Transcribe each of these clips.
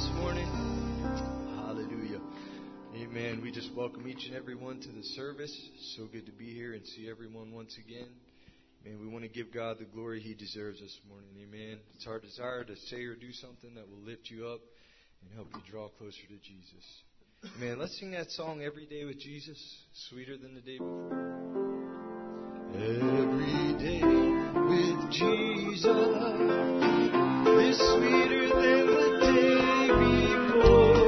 this morning? Hallelujah. Amen. We just welcome each and every one to the service. So good to be here and see everyone once again. Man, we want to give God the glory He deserves this morning. Amen. It's our desire to say or do something that will lift you up and help you draw closer to Jesus. Amen. Let's sing that song, Every Day with Jesus, sweeter than the day before. Every day with Jesus is sweeter than the day before.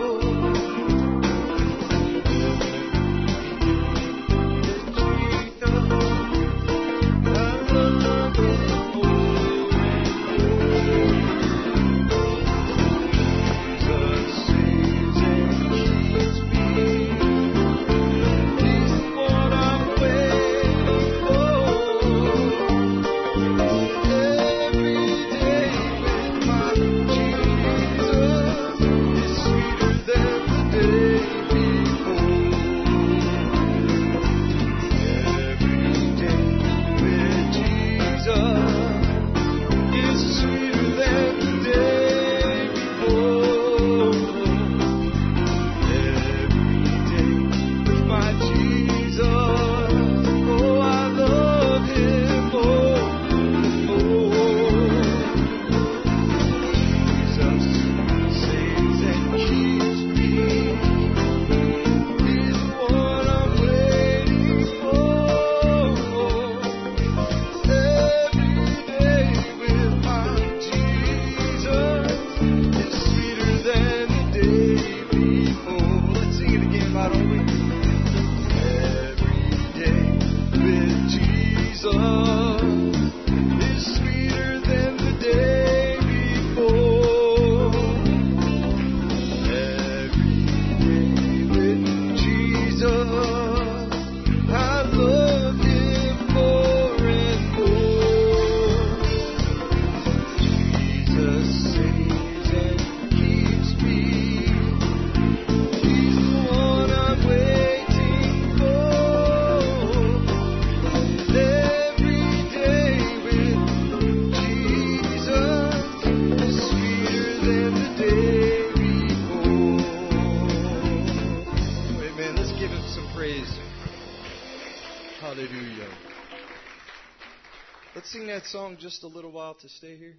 Song just a little while to stay here.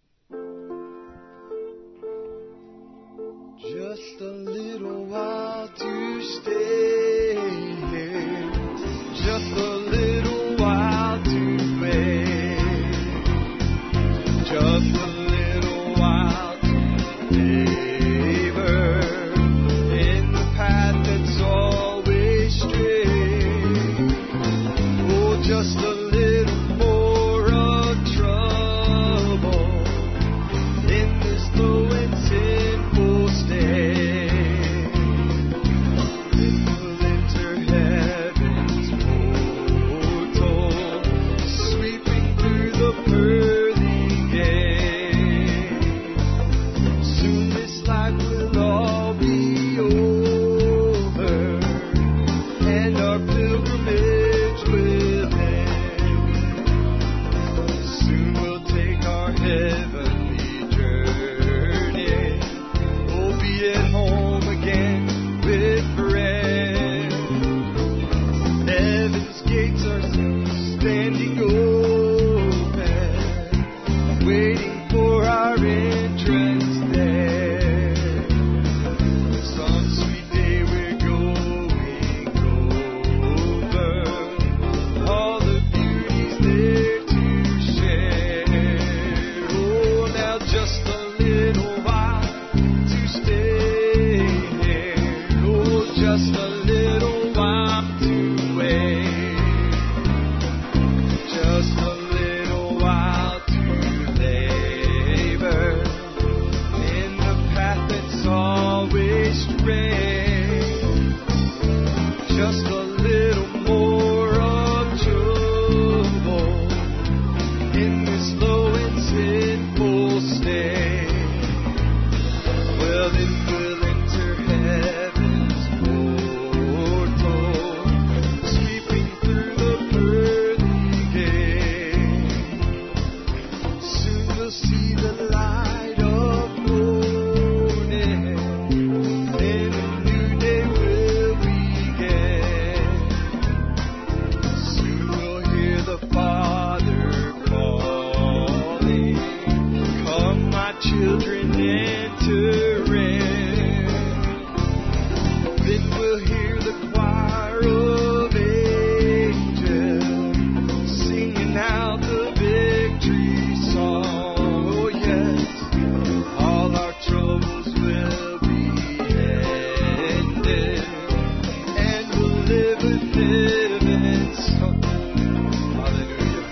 Just a little while to stay here. Just a little while to wait. Just a little while to labor in the path that's always straight. Oh, just a see the light of morning. children enter in. Then we'll hear the choir of angels singing out the victory song. Oh yes, all our troubles will be ended, and we'll live in heaven. Hallelujah.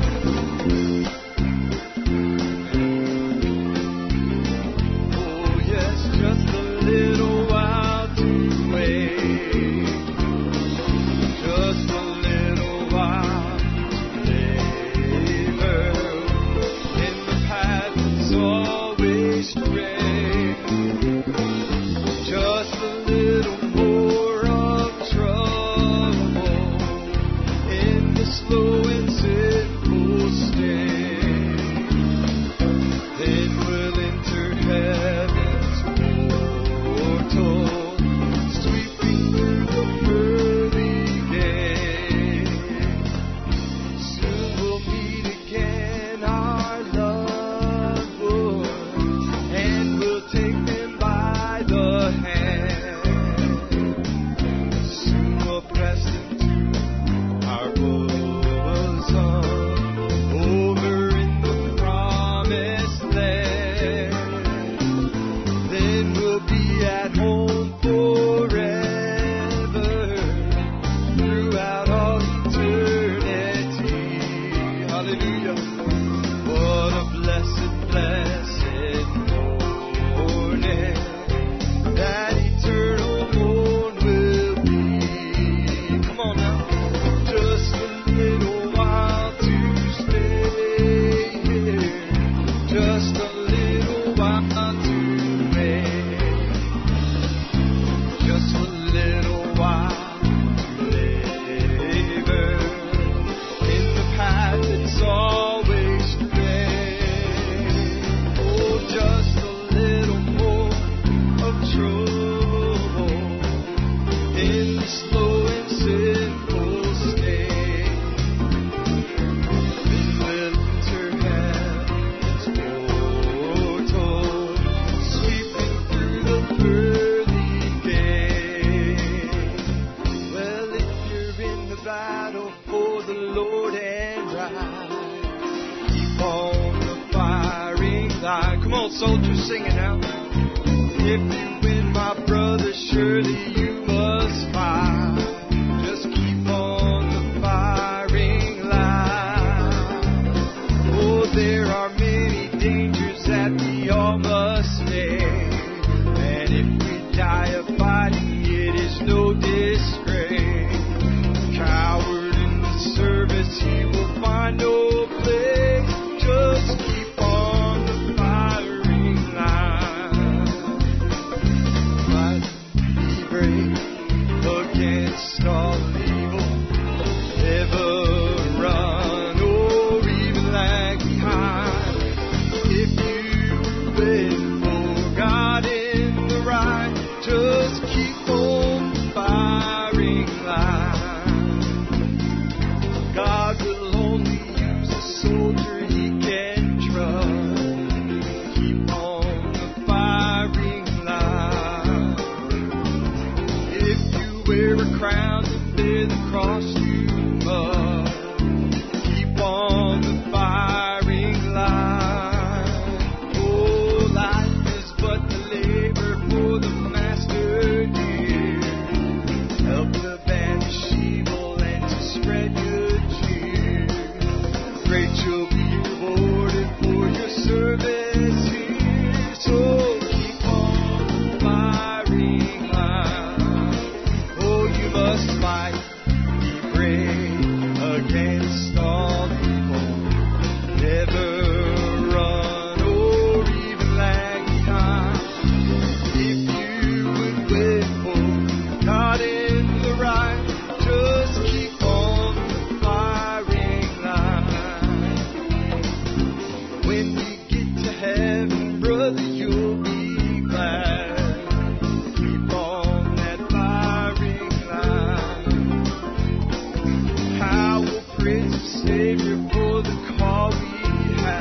Oh yes, just a little while to wait, just a little while to labor in the path that's always straight. Just a little more of trouble in the slow and sinful state. Then we'll enter heaven's portal, sweeping through the pearly gate. Soon we'll meet again our loved ones, and we'll take them by the hand. Soon we'll press them to our bosom, over in the promised land. Then we'll be at home forever, throughout all eternity. Hallelujah. What a blessed, blessed morning that eternal morn will be. Come on now. Just a little while to stay here, just a little while to wait, just a little while to labor in the path that's always straight. Oh, just a little more of trouble in the slow and sinful state. Then we'll enter heaven's portal, sweeping through the pearly gate. Well, if you're in the battle for the Lord and right, keep on the firing line. Come on, soldiers, sing it out. If you win, my brother, surely you must fight. Just keep on the firing line. Oh, there are many dangers that we all must face, and if we die of fighting, it is no disgrace. Coward in the service, he will find no place. Just keep on the firing line. Fight, be brave against all evil. Never run or even lag behind. If you wait for God in the right, just keep on the firing line. God will only use a soldier he can trust. Keep on the firing line. If you wear a crown to bear the cross, you must keep on the firing line. Oh, life is but the labor for the master dear. Help to banish evil and to spread good cheer. Great you'll be rewarded for your service here. So keep on the firing line. Oh, you must fight, be brave against all evil. Never run or even lag behind. If you would wait for God in the right, just keep on the firing line. When we get to heaven, brother, you'll be glad. Keep on that firing line. How will praise the Savior for the call we have.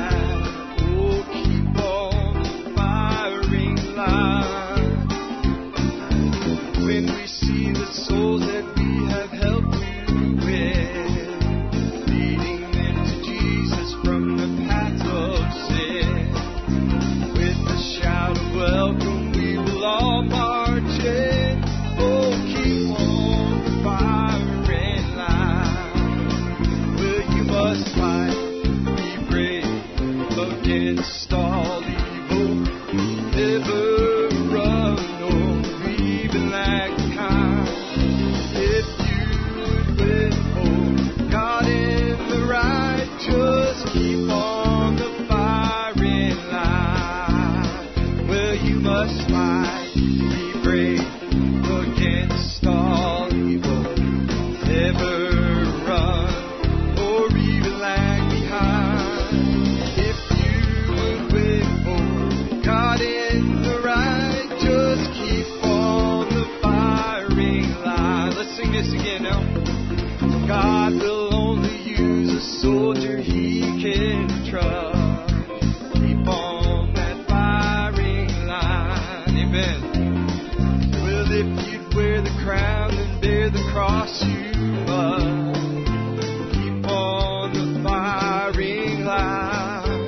against all evil. Never run or even lag behind. If you withhold God in the right, just keep on the firing line. Well, you must fight, be brave against all evil. Never run or even lag behind. If you would withhold God in the right, just keep on the firing line. Let's sing this again now. God will only use a soldier he can trust. Keep on that firing line. Amen. Well, if you'd wear the crown and bear the cross, you must keep on the firing line.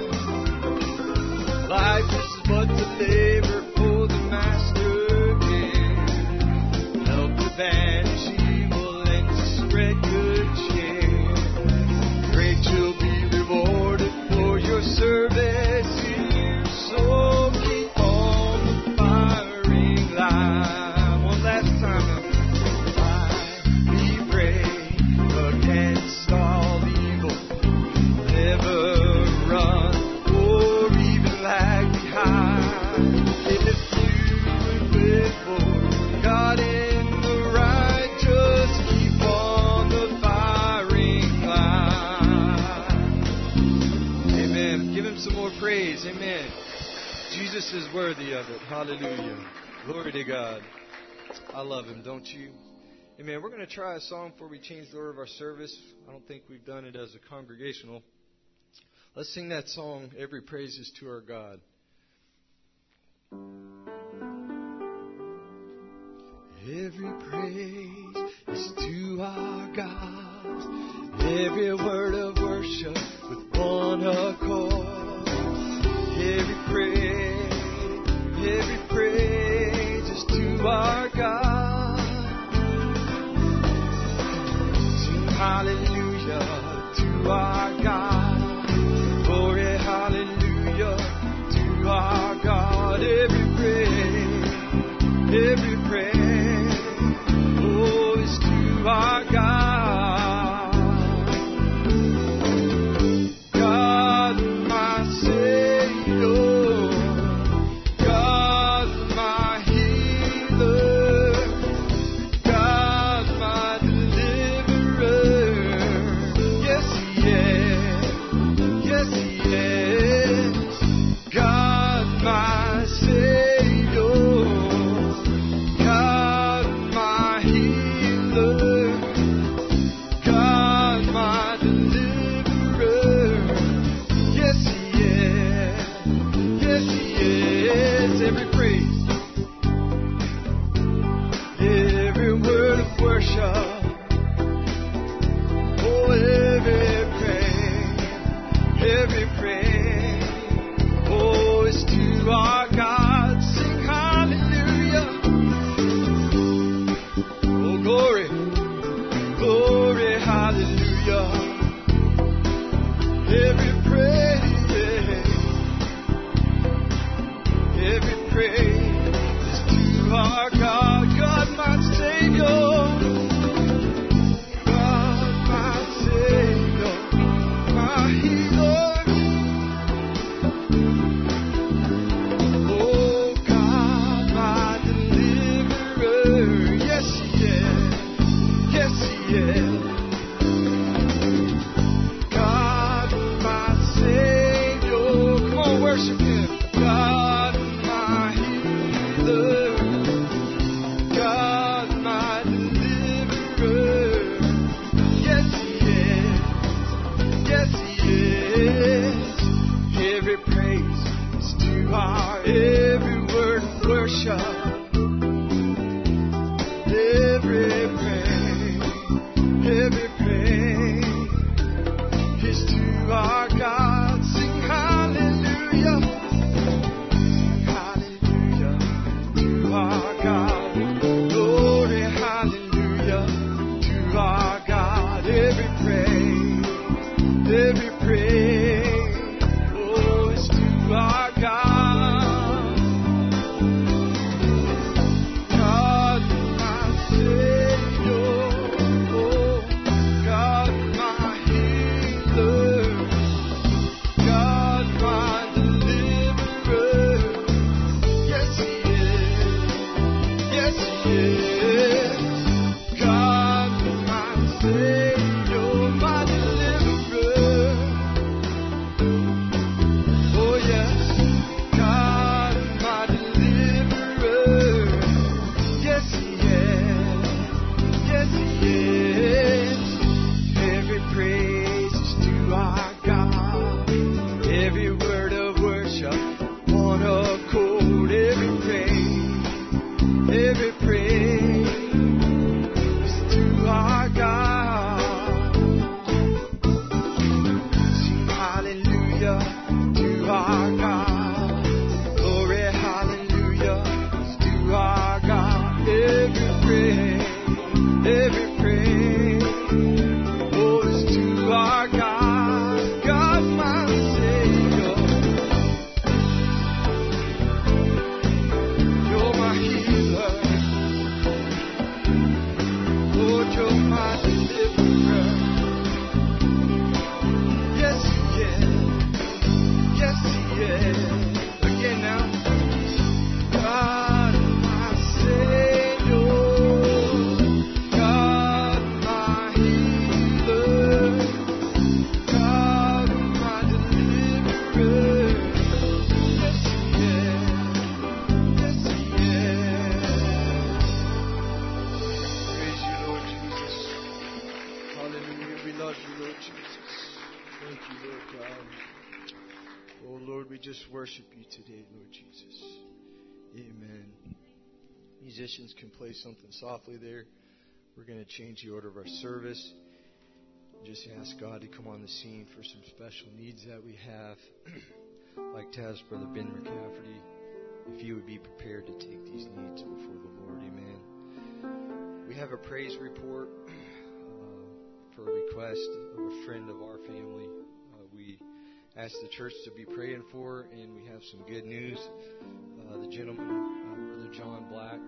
Life is but a labor for the master king. Help to banish evil and to spread good cheer. Great you'll be rewarded for your service here. So keep on the firing line. One last time now. Be brave against all evil. Never run or even lag behind. If you would withhold God in the right, just keep on the firing line. Amen. Give him some more praise. Amen. Jesus is worthy of it. Hallelujah. Glory to God. I love him, don't you? Amen. We're going to try a song before we change the order of our service. I don't think we've done it as a congregational. Let's sing that song, Every Praise is to Our God. Every praise is to our God. Every word of worship with one accord. Every praise is to our God. Sing hallelujah to our God. Glory, hallelujah to our God. Every praise, oh, is to our God. God, my Savior, God, my healer, God, my deliverer. Yes, He is. Yes, He is. God, my Savior, God, my healer, God, my deliverer. Yes, He is. Yes, He is. Every praise, every word of worship, oh, every praise, Musicians can play something softly there. We're going to change the order of our service. Just ask God to come on the scene for some special needs that we have. Like to ask Brother Ben McCafferty if he would be prepared to take these needs before the Lord. Amen. We have a praise report for a request of a friend of our family. We asked the church to be praying for, and we have some good news. The gentleman, Brother John Black,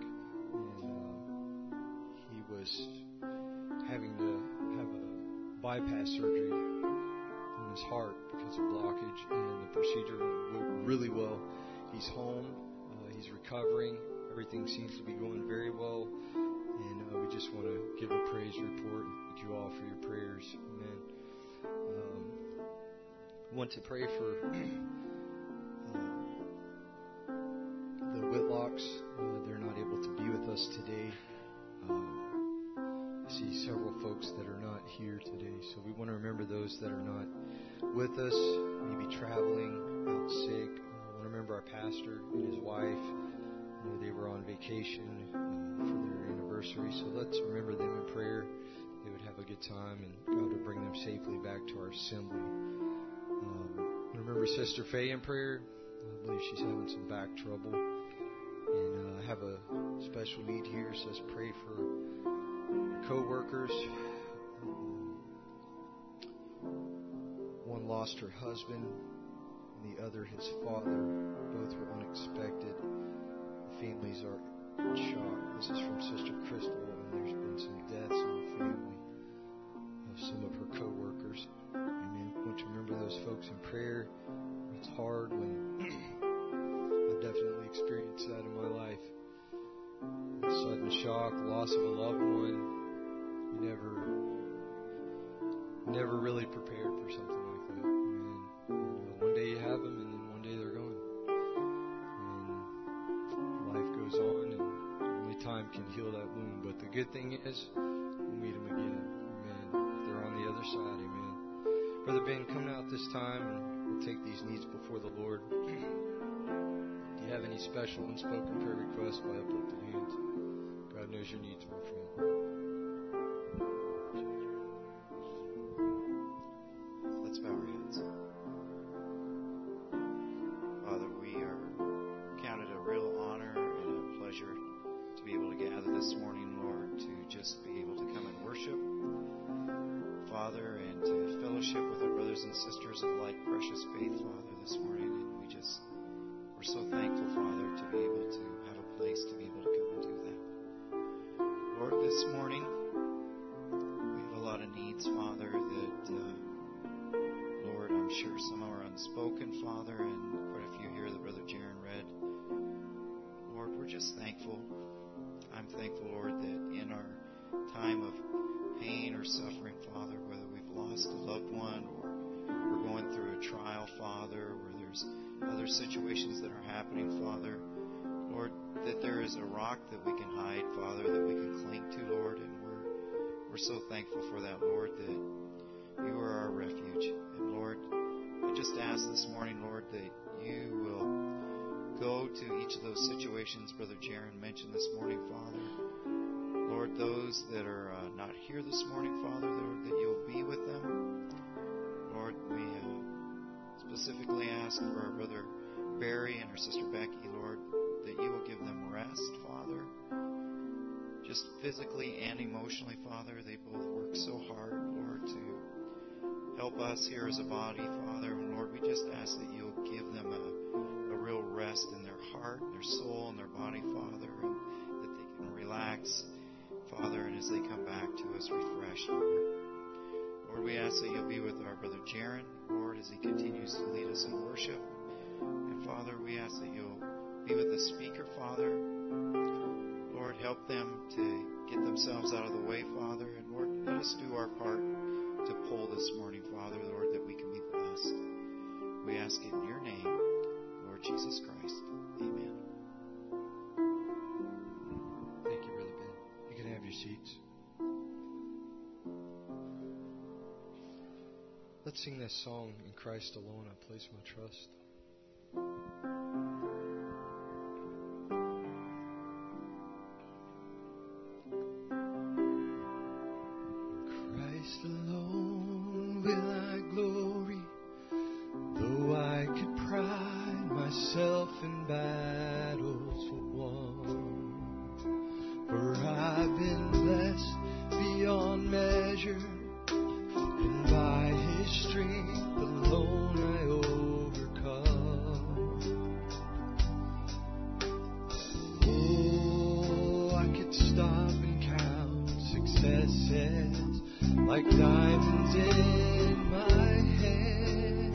he was having to have a bypass surgery on his heart because of blockage, and the procedure went really well. He's home. He's recovering. Everything seems to be going very well, and we just want to give a praise report and thank you all for your prayers. Amen. I want to pray for the Whitlocks. They're not able to be with us today. I see several folks that are not here today, so we want to remember those that are not with us, maybe traveling, out sick. I want to remember our pastor and his wife. They were on vacation for their anniversary, so let's remember them in prayer. They would have a good time, and God would bring them safely back to our assembly. Remember Sister Faye in prayer. I believe she's having some back trouble. And I have a special need here, so let's pray for co-workers. One lost her husband, and the other his father. Both were unexpected. The families are in shock. This is from Sister Crystal, and there's been some deaths in the family of some of her co-workers. Amen. I want to remember those folks in prayer. It's hard when I've definitely experienced that in my life. A sudden shock, loss of a loved one. You never really prepared for something like that. And one day you have them, and then one day they're gone. And life goes on, and only time can heal that wound. But the good thing is, we'll meet them again. Amen. They're on the other side. Amen. Brother Ben, come out this time, and we'll take these needs before the Lord. Do you have any special unspoken prayer requests by uplifted hands? God knows your needs, my friend. Let's bow our heads. Father, we are counted a real honor and a pleasure to be able to gather this morning, Lord, to just be able to come and worship, Father, and to fellowship with our brothers and sisters of like precious faith, Father, this morning. And we're so thankful, Father, to be able to have a place to be able to come and do that. Lord, this morning, we have a lot of needs, Father, that, Lord, I'm sure some are unspoken, Father, and quite a few here that Brother Jaron read. Lord, we're just thankful. I'm thankful, Lord, that in our time of pain or suffering, Father, whether we've lost a loved one or we're going through a trial, Father, where there's other situations that are happening, Father, Lord, that there is a rock that we can hide, Father, that we can cling to, Lord, and we're so thankful for that, Lord, that you are our refuge. And Lord, I just ask this morning, Lord, that you will go to each of those situations Brother Jaron mentioned this morning, Father. Lord, those that are not here this morning, Father, Lord, that you'll be with them. Lord, we specifically ask for our brother Barry and our sister Becky, Lord, that you will give them rest, Father. Just physically and emotionally, Father. They both work so hard, Lord, to help us here as a body, Father. And Lord, we just ask that you'll give them a real rest in their heart, their soul, and their body, Father, and that they can relax, Father, and as they come back to us refreshed, Lord. Lord, we ask that you'll be with our brother Jaron, Lord, as he continues to lead us in worship. And Father, we ask that you'll be with the speaker, Father. Lord, help them to get themselves out of the way, Father. And Lord, let us do our part to pull this morning, Father, Lord, that we can be blessed. We ask it in your name, Lord Jesus Christ. Amen. Thank you, Brother Ben. You can have your seats. Let's sing that song, In Christ Alone I Place My Trust. Christ alone will I glory, though I could pride myself in battles won. For I've been blessed beyond measure, and by His strength alone I overcome. Oh, I could stop and count successes like diamonds in my hand,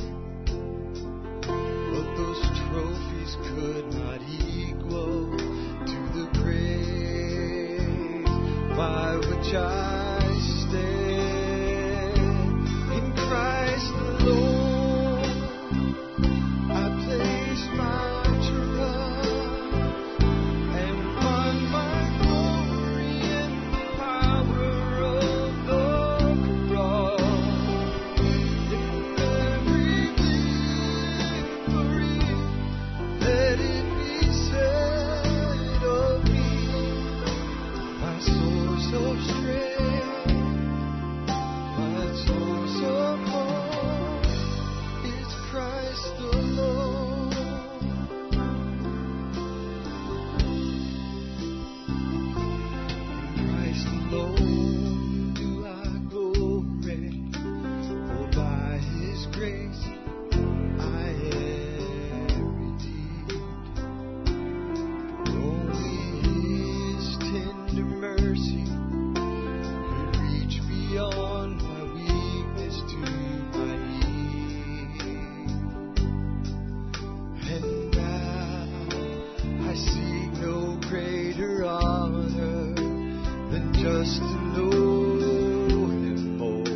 but those trophies could not equal to the grace by which I stand. In Christ alone I place my trust, and find my glory in the power of the cross. In every victory, let it be said of me, my source of strength, my source of hope is Christ alone. In Christ alone do I glory, for by His grace I am redeemed. Only His tender mercy could reach beyond my weakness to my need. And now I seek no greater honor than just to know Him more,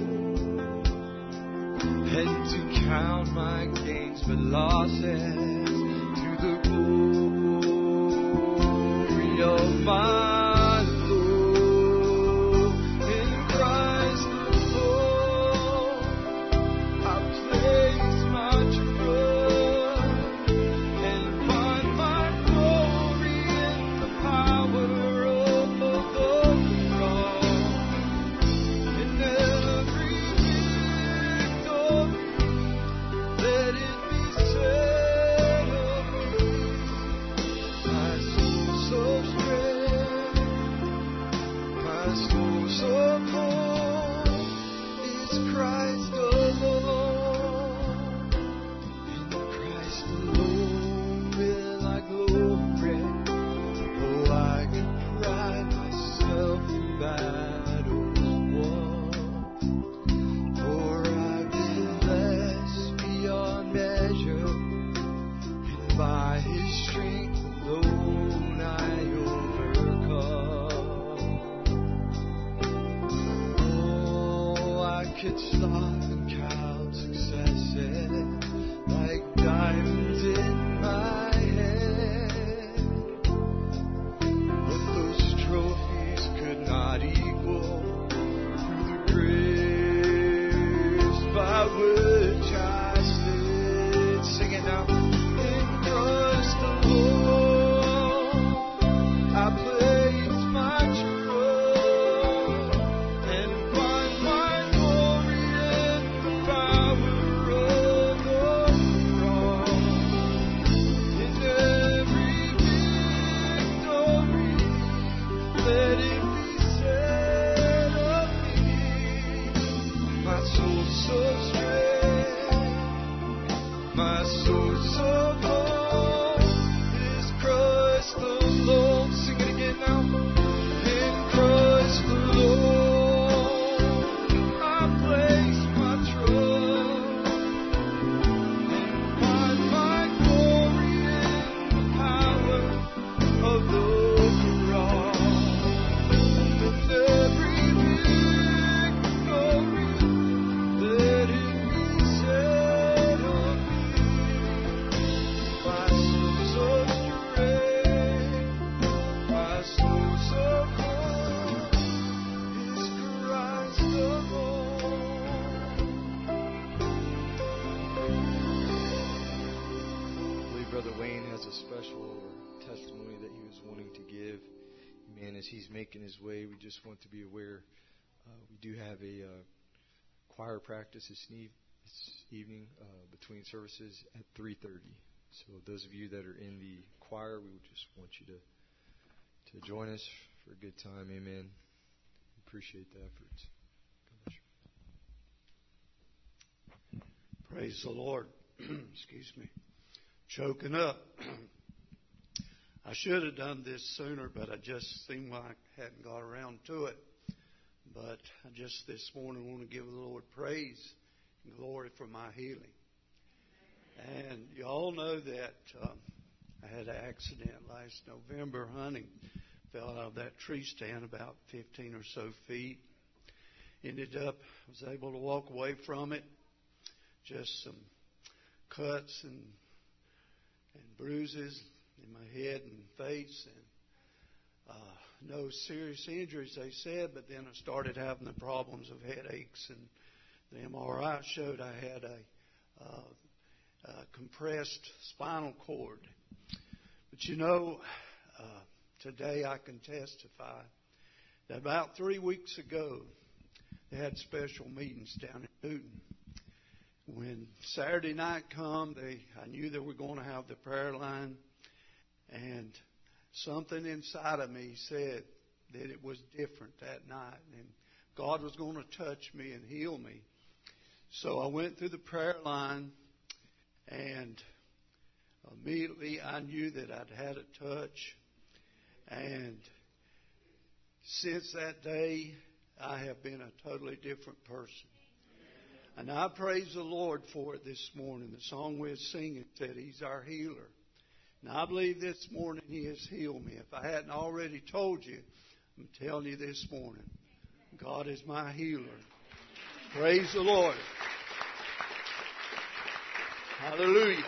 and to count my gains but losses to the glory of my Lord. In Christ alone I place my trust, and find my glory in the power of the cross. In every victory, let it be said He's making his way, we just want to be aware we do have a choir practice this evening between services at 3:30. So those of you that are in the choir, we would just want you to join us for a good time. Amen. Appreciate the efforts. Praise the Lord. Excuse me. Choking up. I should have done this sooner, but I just seemed like I hadn't got around to it. But I just this morning want to give the Lord praise and glory for my healing. And you all know that I had an accident last November hunting. Fell out of that tree stand about 15 or so feet. Ended up, was able to walk away from it. Just some cuts and bruises in my head and face, and no serious injuries, they said, but then I started having the problems of headaches, and the MRI showed I had a compressed spinal cord. But you know, today I can testify that about 3 weeks ago, they had special meetings down in Newton. When Saturday night come, I knew they were going to have the prayer line. And something inside of me said that it was different that night. And God was going to touch me and heal me. So I went through the prayer line. And immediately I knew that I'd had a touch. And since that day, I have been a totally different person. And I praise the Lord for it this morning. The song we were singing said He's our healer. And I believe this morning He has healed me. If I hadn't already told you, I'm telling you this morning, God is my healer. Praise the Lord. Hallelujah.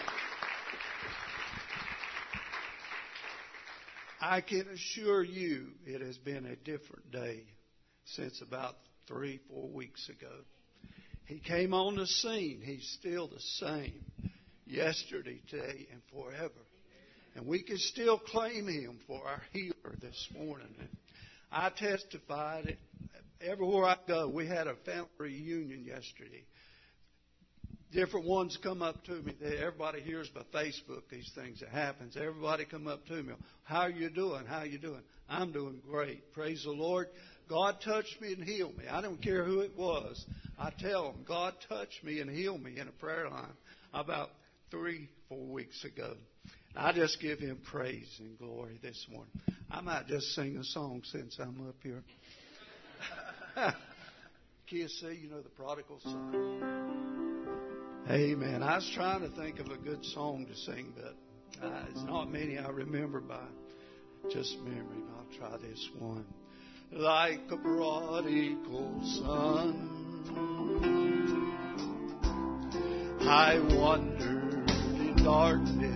I can assure you it has been a different day since about 3-4 weeks ago. He came on the scene. He's still the same yesterday, today, and forever. And we can still claim Him for our healer this morning. And I testified it everywhere I go. We had a family reunion yesterday. Different ones come up to me. Everybody hears by Facebook these things that happens. Everybody come up to me. How are you doing? How are you doing? I'm doing great. Praise the Lord. God touched me and healed me. I don't care who it was. I tell them, God touched me and healed me in a prayer line about 3-4 weeks ago. I just give Him praise and glory this morning. I might just sing a song since I'm up here. Kids say, you know, the prodigal son. Amen. I was trying to think of a good song to sing, but it's not many I remember by just memory. I'll try this one. Like a prodigal son, I wandered in darkness.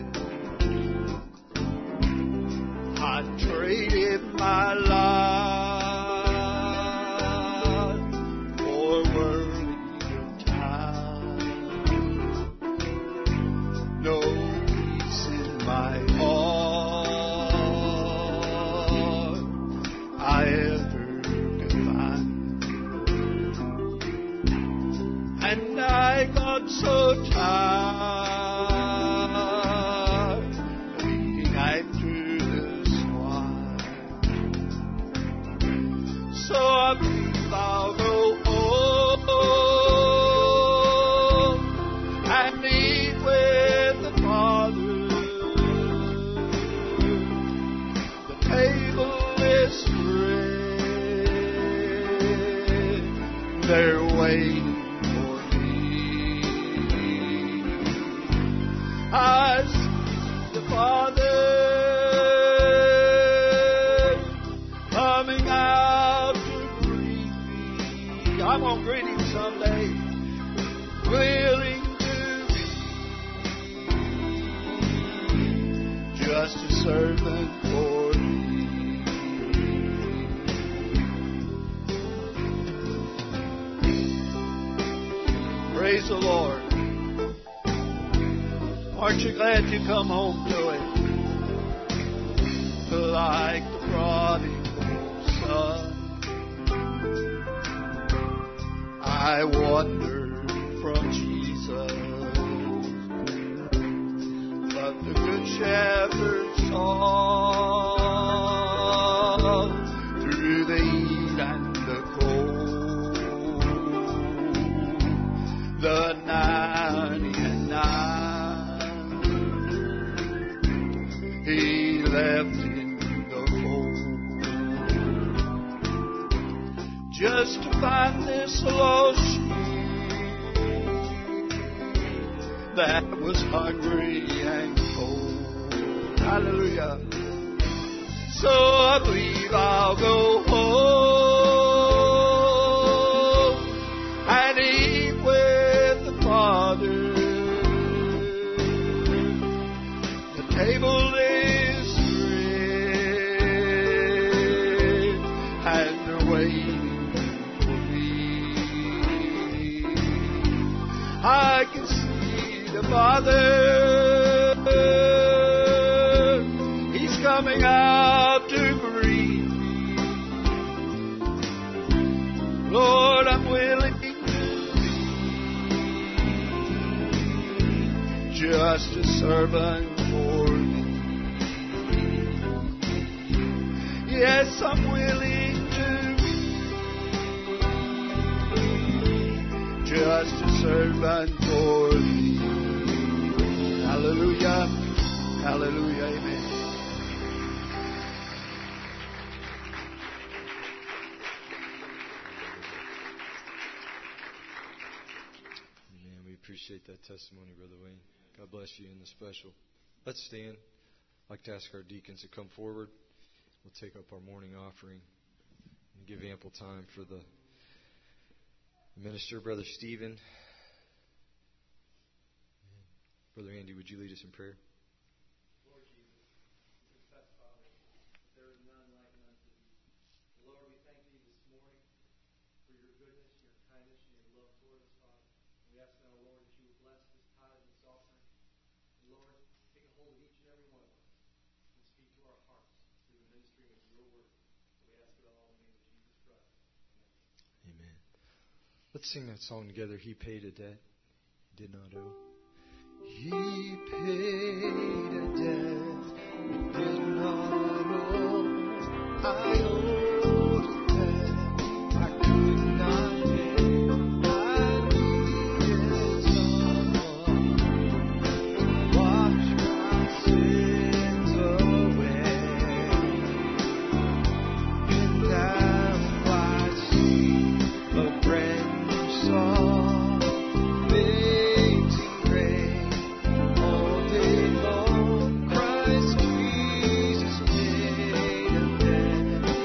I traded my life for worldly time. No peace in my heart I ever could find. And I got so tired they're waiting for me. I see the Father coming out to greet me. I'm going to greet him someday. Willing to be just a servant for me. Praise the Lord. Aren't you glad you come home to it? Like the prodigal son, I wandered from Jesus, but the Good Shepherd saw through the heat and the cold, the 99 he left in the fold, just to find this lost sheep that was hungry and cold. Hallelujah. So I believe I'll go home and eat with the Father. The table is spread and they're waiting for me. I can see the Father. He's coming out to greet me. Lord, I'm willing to be just a servant for me. Yes, I'm willing to be just a servant for thee. Hallelujah. Hallelujah. Amen. Amen. We appreciate that testimony, Brother Wayne. God bless you in the special. Let's stand. I'd like to ask our deacons to come forward. We'll take up our morning offering and give ample time for the minister, Brother Stephen. Brother Andy, would you lead us in prayer? Lord Jesus, we confess, Father, that there is none like unto thee. Lord, we thank thee this morning for your goodness, your kindness, and your love toward us, Father. We ask now, Lord, that you would bless this tithe and this offering. And Lord, take a hold of each and every one of us and speak to our hearts through the ministry of your word. We ask it all in the name of Jesus Christ. Amen. Let's sing that song together. He paid a debt he did not owe. He paid a debt he did not owe. I owed a debt I could not pay. I needed someone to wash my sins away. And down by sea, a brand new song. All day long, Christ Jesus paid a debt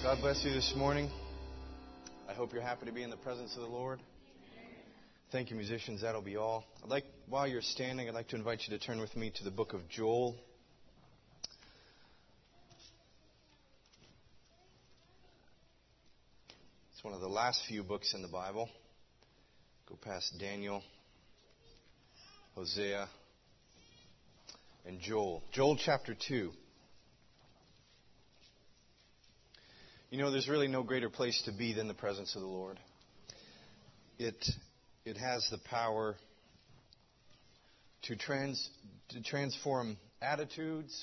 God bless you this morning. I hope you're happy to be in the presence of the Lord. Thank you, musicians. That'll be all. While you're standing, I'd like to invite you to turn with me to the book of Joel. It's one of the last few books in the Bible. Go past Daniel, Hosea, and Joel. Joel chapter 2. You know, there's really no greater place to be than the presence of the Lord. It has the power to transform attitudes,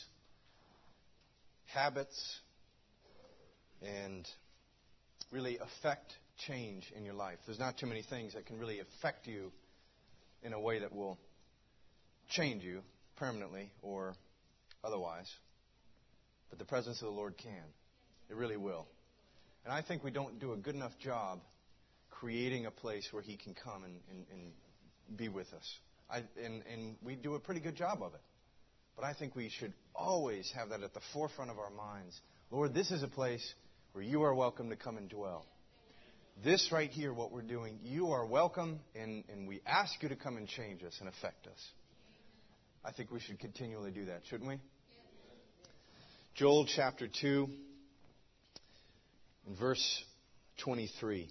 habits, and really affect change in your life. There's not too many things that can really affect you in a way that will change you permanently or otherwise. But the presence of the Lord can. It really will. And I think we don't do a good enough job creating a place where He can come and be with us. And we do a pretty good job of it. But I think we should always have that at the forefront of our minds. Lord, this is a place where You are welcome to come and dwell. This right here, what we're doing, You are welcome, and we ask You to come and change us and affect us. I think we should continually do that, shouldn't we? Joel chapter 2, in verse 23.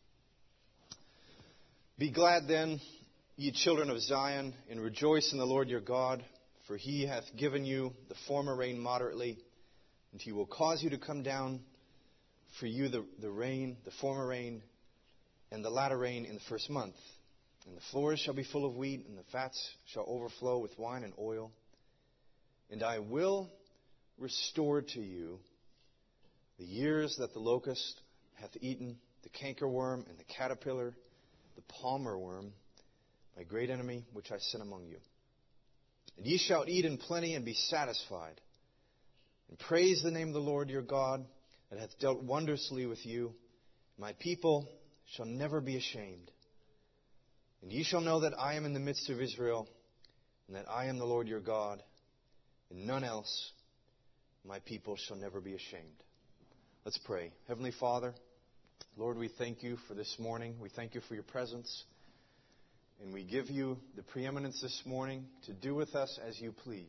Be glad then, ye children of Zion, and rejoice in the Lord your God, for He hath given you the former rain moderately, and He will cause you to come down for you the rain, the former rain, and the latter rain in the first month. And the floors shall be full of wheat, and the fats shall overflow with wine and oil. And I will restore to you the years that the locust hath eaten, the cankerworm and the caterpillar, the palmer worm, my great enemy, which I sent among you. And ye shall eat in plenty and be satisfied, and praise the name of the Lord your God, that hath dealt wondrously with you. My people shall never be ashamed. And ye shall know that I am in the midst of Israel, and that I am the Lord your God, and none else. My people shall never be ashamed. Let's pray. Heavenly Father, Lord, we thank You for this morning. We thank You for Your presence. And we give You the preeminence this morning to do with us as You please.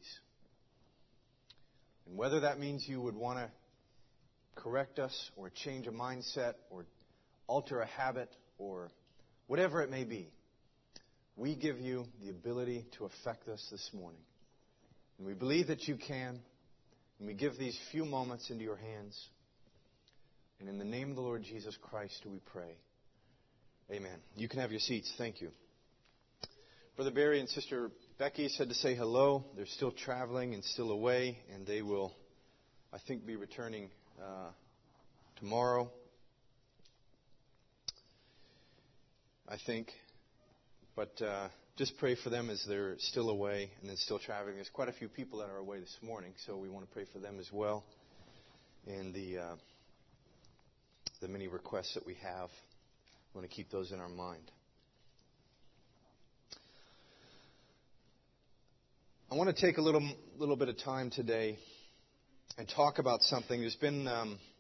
And whether that means You would want to correct us or change a mindset or alter a habit or whatever it may be, we give You the ability to affect us this morning. And we believe that You can. And we give these few moments into Your hands. And in the name of the Lord Jesus Christ do we pray. Amen. You can have your seats. Thank you. Brother Barry and Sister Becky said to say hello. They're still traveling and still away, and they will, I think, be returning tomorrow. I think. But just pray for them as they're still away and then still traveling. There's quite a few people that are away this morning, so we want to pray for them as well. And the many requests that we have, we want to keep those in our mind. I want to take a little bit of time today and talk about something. There's been,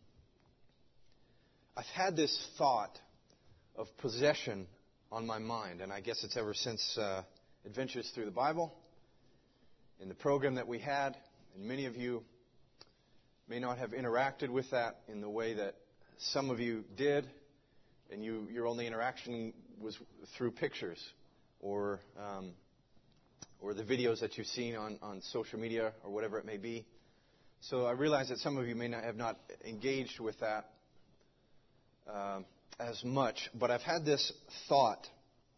I've had this thought of possession on my mind, and I guess it's ever since Adventures Through the Bible, in the program that we had, and many of you may not have interacted with that in the way that some of you did, and your only interaction was through pictures or the videos that you've seen on social media or whatever it may be. So I realize that some of you may not have engaged with that as much, but I've had this thought,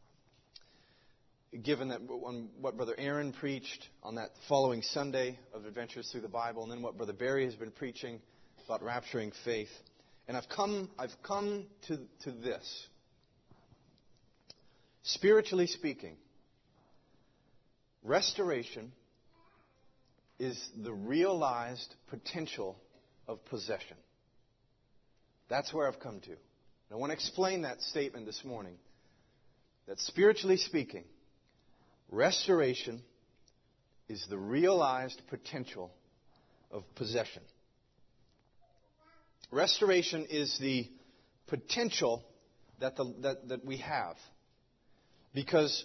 given that what Brother Aaron preached on that following Sunday of Adventures Through the Bible, and then what Brother Barry has been preaching about rapturing faith. And I've come to this. Spiritually speaking, restoration is the realized potential of possession. That's where I've come to. And I want to explain that statement this morning. That spiritually speaking, restoration is the realized potential of possession. restoration is the potential that we have. Because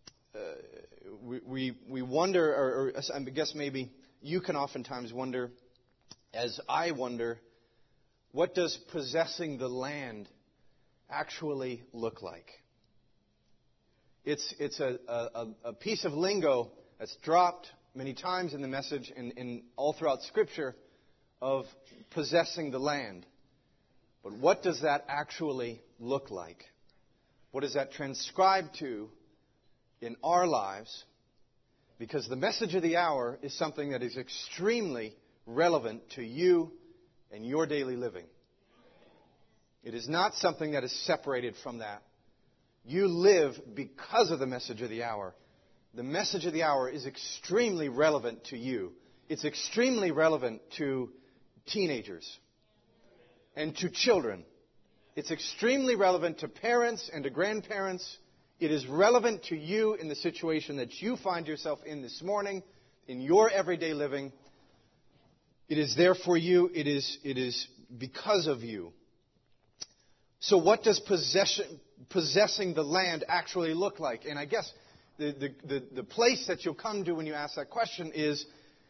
we wonder, or I guess maybe you can oftentimes wonder, as I wonder, what does possessing the land actually look like? It's a piece of lingo that's dropped many times in the message and all throughout Scripture of possessing the land. But what does that actually look like? What does that transcribe to in our lives? Because the message of the hour is something that is extremely relevant to you and your daily living. It is not something that is separated from that. You live because of the message of the hour. The message of the hour is extremely relevant to you. It's extremely relevant to teenagers and to children. It's extremely relevant to parents and to grandparents. It is relevant to you in the situation that you find yourself in this morning, in your everyday living. It is there for you. It is because of you. So what does possessing the land actually look like? And I guess the place that you'll come to when you ask that question is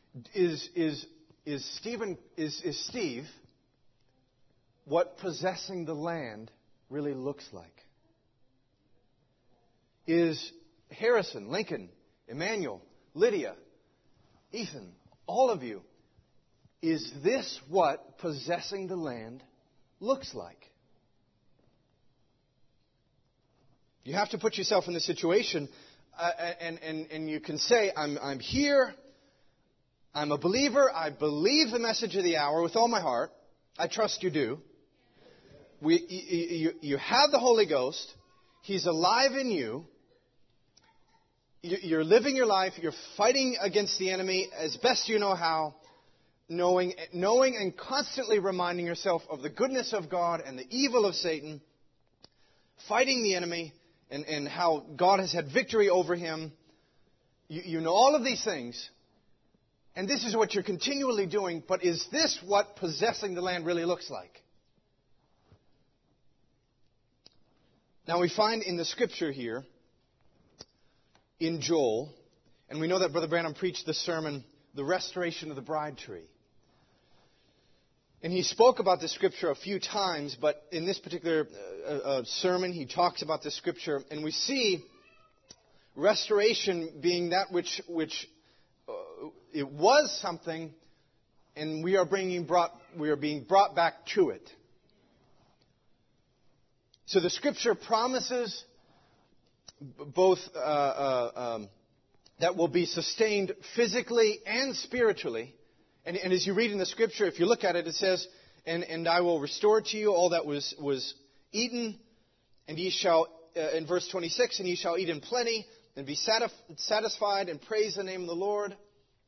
Steve what possessing the land really looks like? Is Harrison, Lincoln, Emmanuel, Lydia, Ethan, all of you, is this what possessing the land looks like? You have to put yourself in the situation, and you can say, I'm here, I'm a believer, I believe the message of the hour with all my heart. I trust you do. You have the Holy Ghost. He's alive in you. You're living your life. You're fighting against the enemy as best you know how, knowing and constantly reminding yourself of the goodness of God and the evil of Satan, fighting the enemy, and how God has had victory over him. You know all of these things. And this is what you're continually doing. But is this what possessing the land really looks like? Now we find in the Scripture here, in Joel, and we know that Brother Branham preached the sermon, The Restoration of the Bride Tree. And he spoke about this Scripture a few times, but in this particular sermon, he talks about this Scripture, and we see restoration being that which it was something, and we are being brought back to it. So the Scripture promises both that will be sustained physically and spiritually. And as you read in the Scripture, if you look at it, it says, and I will restore to you all that was eaten, and ye shall, in verse 26, and ye shall eat in plenty, and be satisfied, and praise the name of the Lord,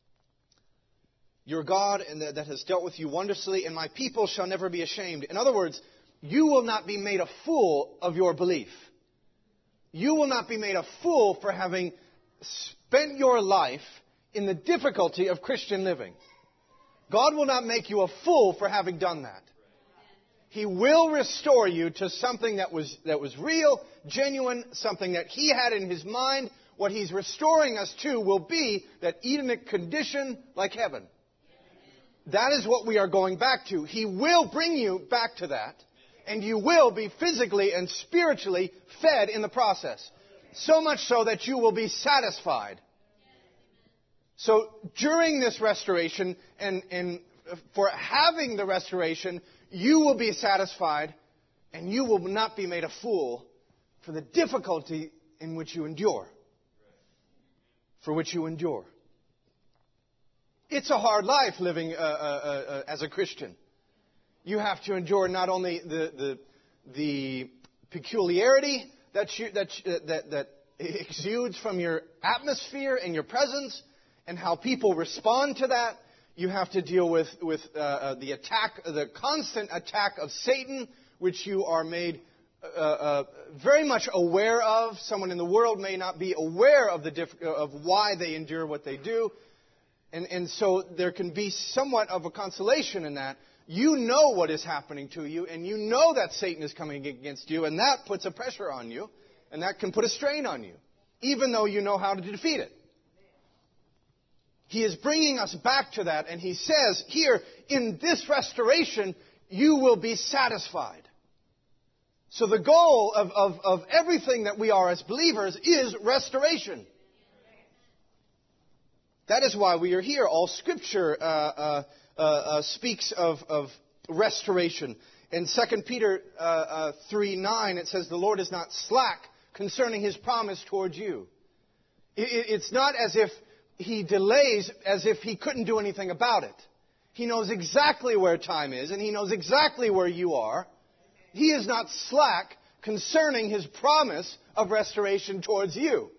your God, and that has dealt with you wondrously, and my people shall never be ashamed. In other words, you will not be made a fool of your belief. You will not be made a fool for having spent your life in the difficulty of Christian living. God will not make you a fool for having done that. He will restore you to something that was real, genuine, something that He had in His mind. What He's restoring us to will be that Edenic condition like heaven. That is what we are going back to. He will bring you back to that. And you will be physically and spiritually fed in the process. So much so that you will be satisfied. So during this restoration, and for having the restoration, you will be satisfied, and you will not be made a fool for the difficulty in which you endure. For which you endure. It's a hard life living as a Christian. You have to endure not only the peculiarity that exudes from your atmosphere and your presence, and how people respond to that. You have to deal with the attack, the constant attack of Satan, which you are made very much aware of. Someone in the world may not be aware of of why they endure what they do. And so there can be somewhat of a consolation in that. You know what is happening to you, and you know that Satan is coming against you, and that puts a pressure on you, and that can put a strain on you, even though you know how to defeat it. He is bringing us back to that, and he says here, in this restoration, you will be satisfied. So the goal of everything that we are as believers is restoration. That is why we are here. All Scripture speaks of restoration. In 2 Peter 3:9, it says, the Lord is not slack concerning His promise towards you. It's not as if He delays, as if He couldn't do anything about it. He knows exactly where time is, and He knows exactly where you are. He is not slack concerning His promise of restoration towards you.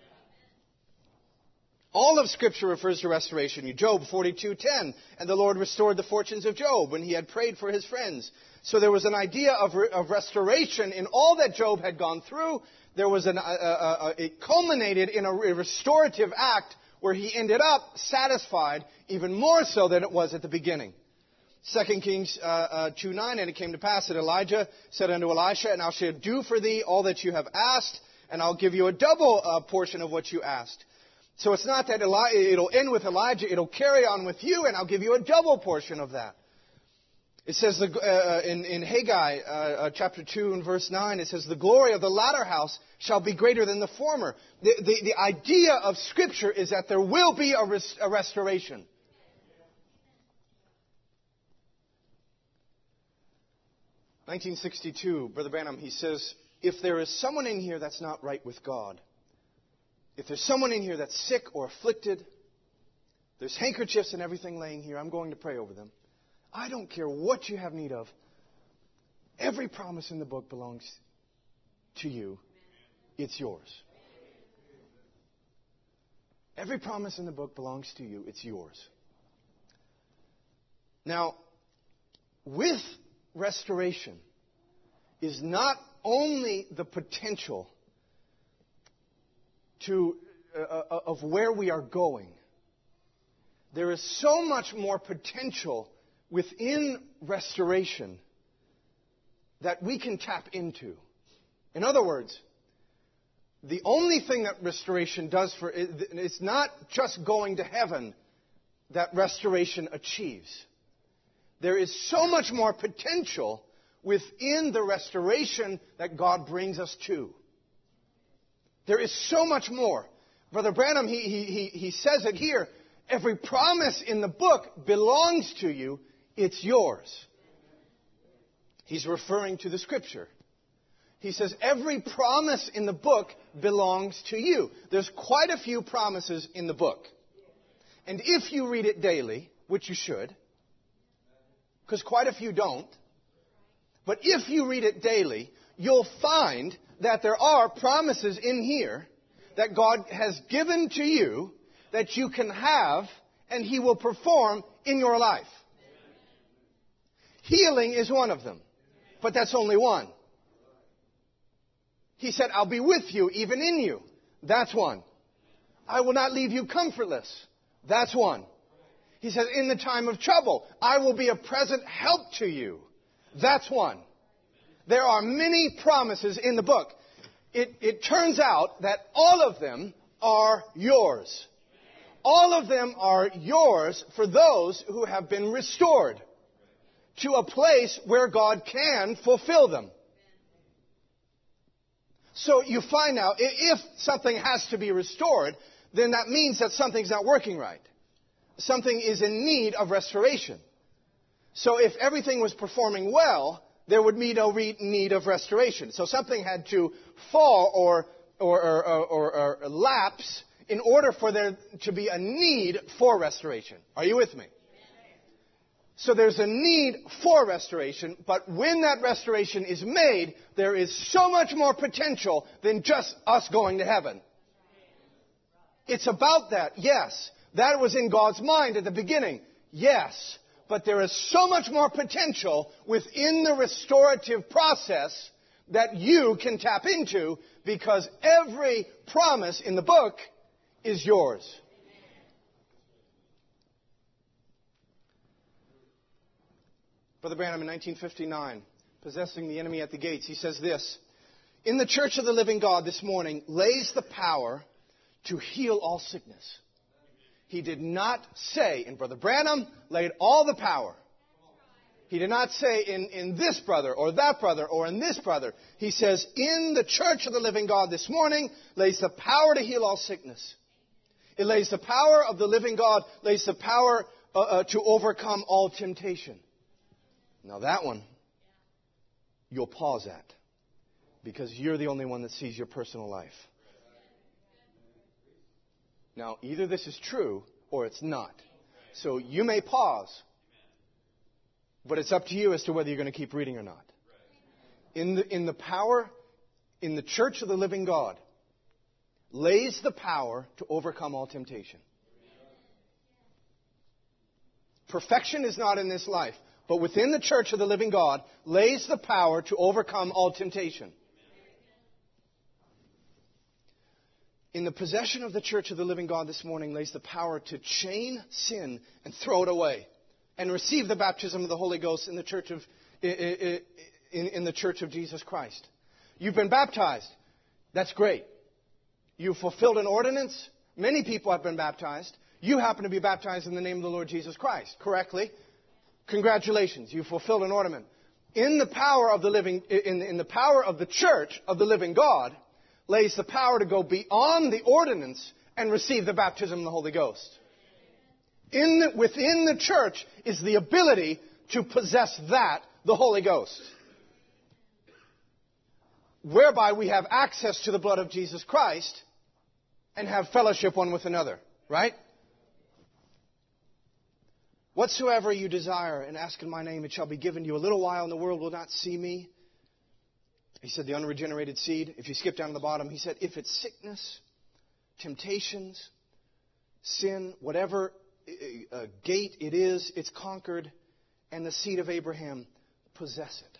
All of Scripture refers to restoration. Job 42:10, and the Lord restored the fortunes of Job when he had prayed for his friends. So there was an idea of restoration in all that Job had gone through. There was it culminated in a restorative act where he ended up satisfied even more so than it was at the beginning. 2 Kings 2:9, and it came to pass that Elijah said unto Elisha, and I shall do for thee all that you have asked, and I'll give you a double portion of what you asked. So it's not that it'll end with Elijah, it'll carry on with you, and I'll give you a double portion of that. It says in Haggai chapter 2 and verse 9, it says, the glory of the latter house shall be greater than the former. The idea of Scripture is that there will be a restoration. In 1962, Brother Branham, he says, if there is someone in here that's not right with God, if there's someone in here that's sick or afflicted, there's handkerchiefs and everything laying here, I'm going to pray over them. I don't care what you have need of. Every promise in the book belongs to you. It's yours. Every promise in the book belongs to you. It's yours. Now, with restoration is not only the potential of where we are going. There is so much more potential within restoration that we can tap into. In other words, the only thing that restoration does for it's not just going to heaven that restoration achieves. There is so much more potential within the restoration that God brings us to. There is so much more. Brother Branham, he says it here. Every promise in the book belongs to you. It's yours. He's referring to the Scripture. He says every promise in the book belongs to you. There's quite a few promises in the book. And if you read it daily, which you should, because quite a few don't, but if you read it daily, you'll find that there are promises in here that God has given to you that you can have and He will perform in your life. Healing is one of them, but that's only one. He said, I'll be with you, even in you. That's one. I will not leave you comfortless. That's one. He says, in the time of trouble, I will be a present help to you. That's one. There are many promises in the book. It turns out that all of them are yours. All of them are yours for those who have been restored to a place where God can fulfill them. So you find out, if something has to be restored, then that means that something's not working right. Something is in need of restoration. So if everything was performing well, there would be no need of restoration. So something had to fall or lapse in order for there to be a need for restoration. Are you with me? So there's a need for restoration, but when that restoration is made, there is so much more potential than just us going to heaven. It's about that, yes. That was in God's mind at the beginning, yes. But there is so much more potential within the restorative process that you can tap into, because every promise in the book is yours. Brother Branham in 1959, Possessing the Enemy at the Gates. He says this, in the church of the living God this morning lays the power to heal all sickness. He did not say, in Brother Branham, laid all the power. He did not say in this brother or that brother or in this brother. He says, in the church of the living God this morning lays the power to heal all sickness. It lays the power of the living God, lays the power to overcome all temptation. Now that one, you'll pause at, because you're the only one that sees your personal life. Now, either this is true or it's not. So you may pause, but it's up to you as to whether you're going to keep reading or not. In the church of the living God, lays the power to overcome all temptation. Perfection is not in this life, but within the church of the living God lays the power to overcome all temptation. In the possession of the church of the living God this morning lays the power to chain sin and throw it away, and receive the baptism of the Holy Ghost in the church of in the church of Jesus Christ. You've been baptized. That's great. You fulfilled an ordinance. Many people have been baptized. You happen to be baptized in the name of the Lord Jesus Christ, correctly. Congratulations. You fulfilled an ornament. In the power of the living, in the power of the church of the living God, lays the power to go beyond the ordinance and receive the baptism of the Holy Ghost. Within the church is the ability to possess that, the Holy Ghost, whereby we have access to the blood of Jesus Christ and have fellowship one with another. Right? Whatsoever you desire and ask in my name, it shall be given to you. A little while and the world will not see me. He said the unregenerated seed. If you skip down to the bottom, he said, if it's sickness, temptations, sin, whatever gate it is, it's conquered, and the seed of Abraham possess it.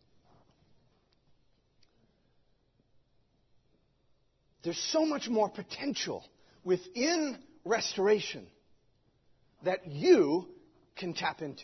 There's so much more potential within restoration that you can tap into.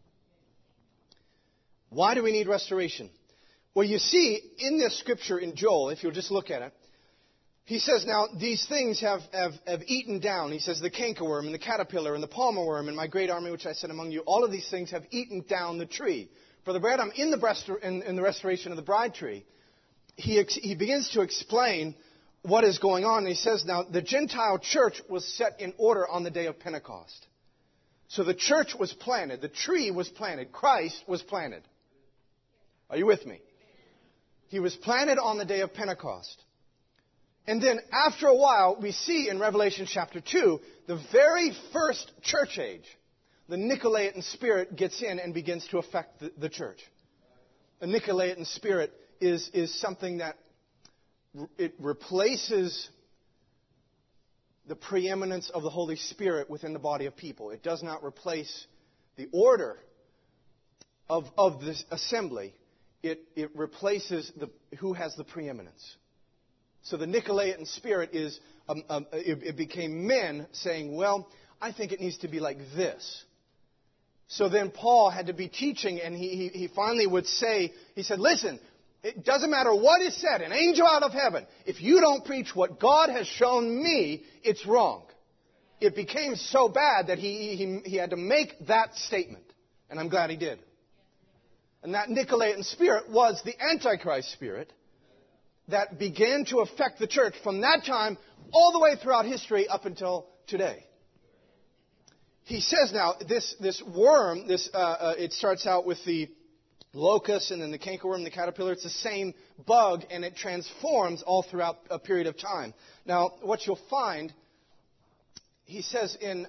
Why do we need restoration? Well, you see, in this scripture in Joel, if you'll just look at it, he says, now, these things have eaten down. He says, the cankerworm and the caterpillar and the palmer worm and my great army which I sent among you, all of these things have eaten down the tree. Brother Branham, in the restoration of the bride tree, he begins to explain what is going on. And he says, now, the Gentile church was set in order on the day of Pentecost. So the church was planted. The tree was planted. Christ was planted. Are you with me? He was planted on the day of Pentecost. And then after a while, we see in Revelation chapter 2, the very first church age, the Nicolaitan spirit gets in and begins to affect the church. The Nicolaitan spirit is something that it replaces the preeminence of the Holy Spirit within the body of people. It does not replace the order of this assembly. It replaces who has the preeminence. So the Nicolaitan spirit is, it became men saying, well, I think it needs to be like this. So then Paul had to be teaching, and he finally would say, he said, listen, it doesn't matter what is said, an angel out of heaven. If you don't preach what God has shown me, it's wrong. It became so bad that he had to make that statement. And I'm glad he did. And that Nicolaitan spirit was the Antichrist spirit that began to affect the church from that time all the way throughout history up until today. He says now, this worm, it starts out with the locust and then the cankerworm and the caterpillar. It's the same bug, and it transforms all throughout a period of time. Now, what you'll find, he says in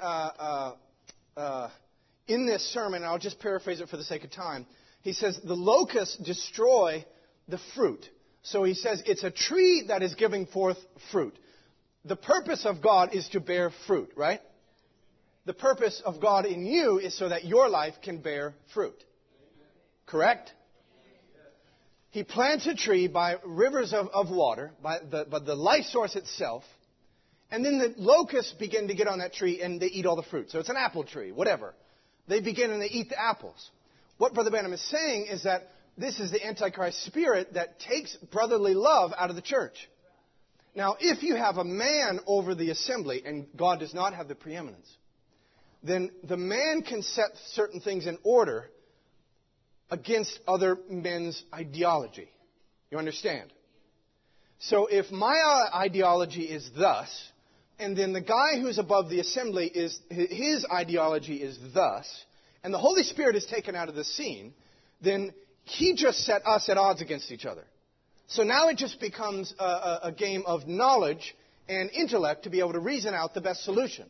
this sermon, and I'll just paraphrase it for the sake of time, he says, the locusts destroy the fruit. So he says it's a tree that is giving forth fruit. The purpose of God is to bear fruit, right? The purpose of God in you is so that your life can bear fruit. Correct? He plants a tree by rivers of water, by the life source itself, and then the locusts begin to get on that tree and they eat all the fruit. So it's an apple tree, whatever. They begin and they eat the apples. What Brother Branham is saying is that this is the Antichrist spirit that takes brotherly love out of the church. Now, if you have a man over the assembly, and God does not have the preeminence, then the man can set certain things in order against other men's ideology. You understand? So if my ideology is thus, and then the guy who's above the assembly his ideology is thus, and the Holy Spirit is taken out of the scene, then he just set us at odds against each other. So now it just becomes a game of knowledge and intellect to be able to reason out the best solution.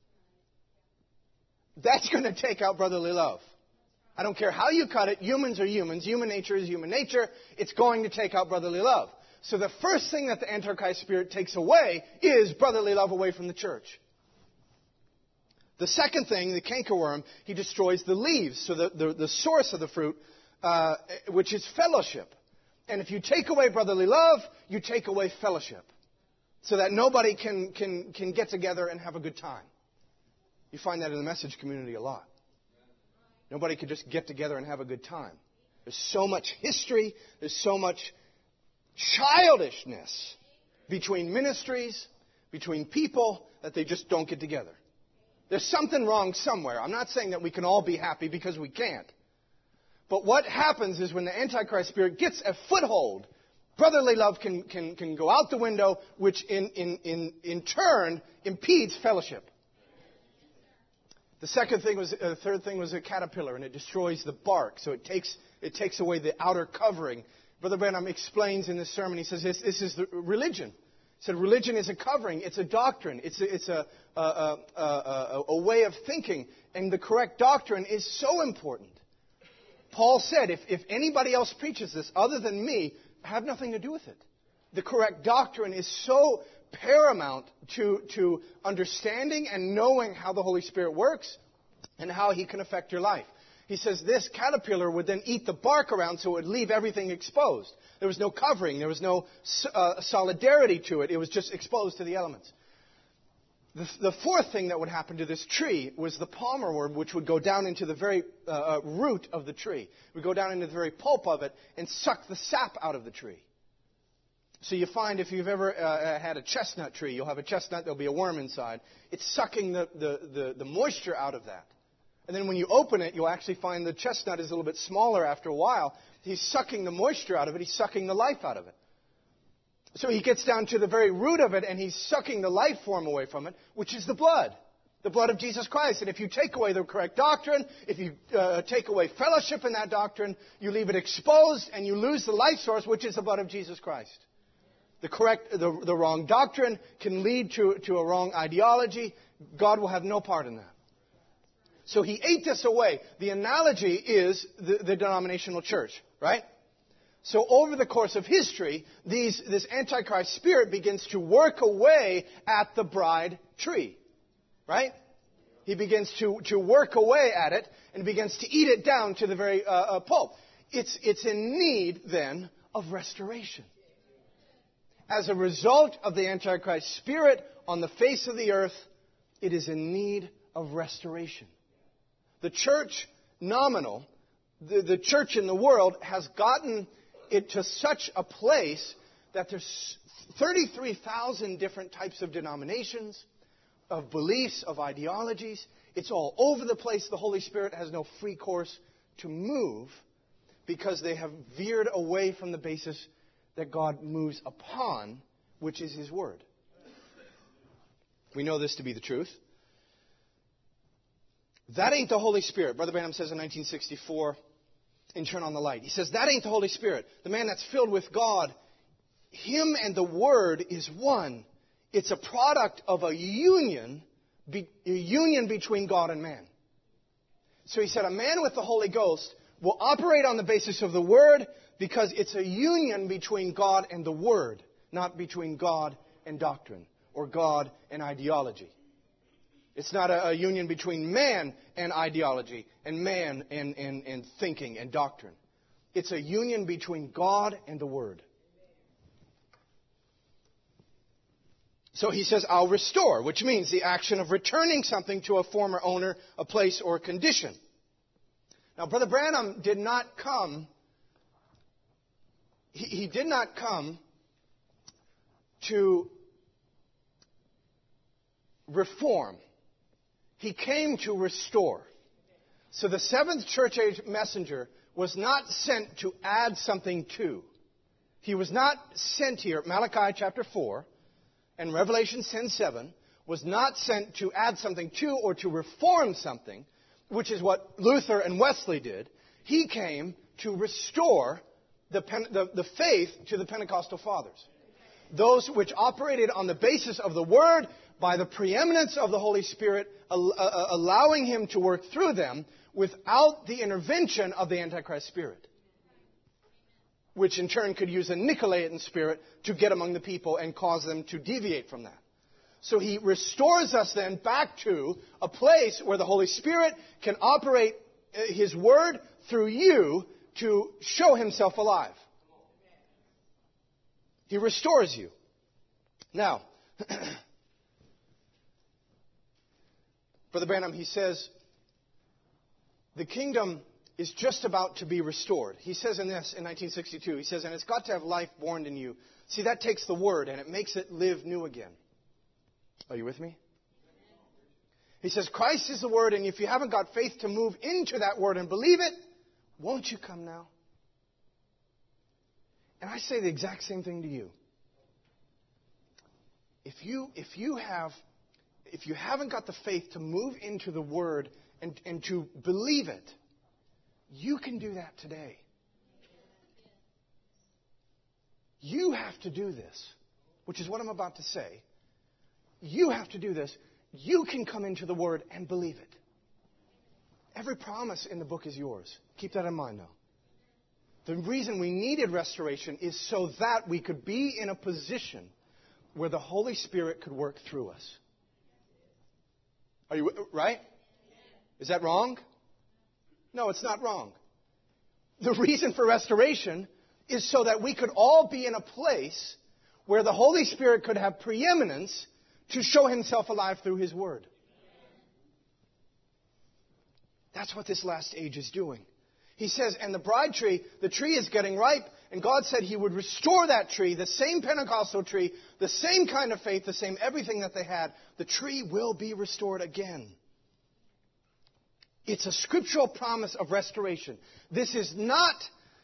That's going to take out brotherly love. I don't care how you cut it. Humans are humans. Human nature is human nature. It's going to take out brotherly love. So the first thing that the Antichrist spirit takes away is brotherly love away from the church. The second thing, the cankerworm, he destroys the leaves. So the source of the fruit, which is fellowship. And if you take away brotherly love, you take away fellowship. So that nobody can get together and have a good time. You find that in the message community a lot. Nobody could just get together and have a good time. There's so much history. There's so much childishness between ministries, between people, that they just don't get together. There's something wrong somewhere. I'm not saying that we can all be happy, because we can't. But what happens is when the Antichrist spirit gets a foothold, brotherly love can go out the window, which in turn impedes fellowship. The third thing was a caterpillar, and it destroys the bark. So it takes away the outer covering. Brother Branham explains in this sermon, he says, this is the religion. He said religion is a covering. It's a doctrine. It's a way of thinking. And the correct doctrine is so important. Paul said, if anybody else preaches this other than me, have nothing to do with it. The correct doctrine is so paramount to understanding and knowing how the Holy Spirit works and how He can affect your life. He says this caterpillar would then eat the bark around, so it would leave everything exposed. There was no covering. There was no solidarity to it. It was just exposed to the elements. The fourth thing that would happen to this tree was the palmer worm, which would go down into the very root of the tree. It would go down into the very pulp of it and suck the sap out of the tree. So you find if you've ever had a chestnut tree, you'll have a chestnut, there'll be a worm inside. It's sucking the moisture out of that. And then when you open it, you'll actually find the chestnut is a little bit smaller after a while. He's sucking the moisture out of it. He's sucking the life out of it. So he gets down to the very root of it, and he's sucking the life form away from it, which is the blood of Jesus Christ. And if you take away the correct doctrine, if you take away fellowship in that doctrine, you leave it exposed, and you lose the life source, which is the blood of Jesus Christ. The wrong doctrine can lead to a wrong ideology. God will have no part in that. So he ate this away. The analogy is the denominational church, right? So over the course of history, this Antichrist spirit begins to work away at the bride tree, right? He begins to work away at it and begins to eat it down to the very pulp. It's in need, then, of restoration. As a result of the Antichrist spirit on the face of the earth, it is in need of restoration. The church nominal, the church in the world has gotten it to such a place that there's 33,000 different types of denominations, of beliefs, of ideologies. It's all over the place. The Holy Spirit has no free course to move because they have veered away from the basis that God moves upon, which is His Word. We know this to be the truth. That ain't the Holy Spirit. Brother Branham says in 1964, in Turn on the Light, he says, that ain't the Holy Spirit. The man that's filled with God, him and the Word is one. It's a product of a union between God and man. So he said, a man with the Holy Ghost will operate on the basis of the Word because it's a union between God and the Word, not between God and doctrine or God and ideology. It's not a union between man and ideology and man and thinking and doctrine. It's a union between God and the Word. So he says, I'll restore, which means the action of returning something to a former owner, a place, or a condition. Now, Brother Branham did not come, he did not come to reform. He came to restore. So the seventh church age messenger was not sent to add something to. He was not sent here, Malachi chapter 4 and Revelation 10:7, was not sent to add something to or to reform something, which is what Luther and Wesley did. He came to restore the faith to the Pentecostal fathers. Those which operated on the basis of the Word by the preeminence of the Holy Spirit, allowing Him to work through them without the intervention of the Antichrist spirit, which in turn could use a Nicolaitan spirit to get among the people and cause them to deviate from that. So He restores us then back to a place where the Holy Spirit can operate His Word through you to show Himself alive. He restores you. Now, Brother Branham, he says, the kingdom is just about to be restored. He says in this, in 1962, he says, and it's got to have life born in you. See, that takes the Word and it makes it live new again. Are you with me? He says, Christ is the Word, and if you haven't got faith to move into that Word and believe it, won't you come now? And I say the exact same thing to you. If you haven't got the faith to move into the Word and to believe it, you can do that today. You have to do this, which is what I'm about to say. You have to do this. You can come into the Word and believe it. Every promise in the book is yours. Keep that in mind now. The reason we needed restoration is so that we could be in a position where the Holy Spirit could work through us. Are you right? Is that wrong? No, it's not wrong. The reason for restoration is so that we could all be in a place where the Holy Spirit could have preeminence to show Himself alive through His Word. That's what this last age is doing. He says, and the bride tree, the tree is getting ripe, and God said He would restore that tree, the same Pentecostal tree, the same kind of faith, the same everything that they had. The tree will be restored again. It's a scriptural promise of restoration. This is not,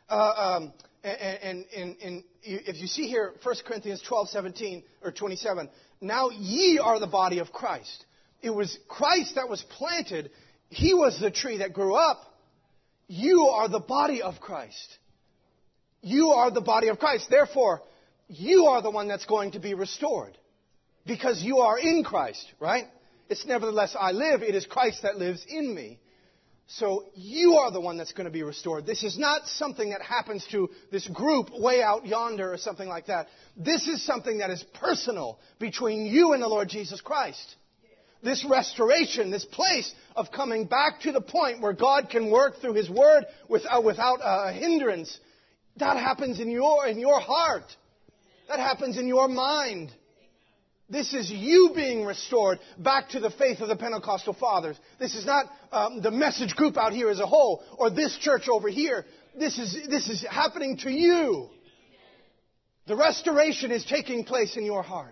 if you see here, 1 Corinthians 12:17 or 27, now ye are the body of Christ. It was Christ that was planted. He was the tree that grew up. You are the body of Christ. You are the body of Christ. Therefore, you are the one that's going to be restored. Because you are in Christ, right? It's nevertheless I live. It is Christ that lives in me. So you are the one that's going to be restored. This is not something that happens to this group way out yonder or something like that. This is something that is personal between you and the Lord Jesus Christ. This restoration, this place of coming back to the point where God can work through His Word without a hindrance, that happens in your heart. That happens in your mind. This is you being restored back to the faith of the Pentecostal fathers. This is not the message group out here as a whole or this church over here. This is happening to you. The restoration is taking place in your heart.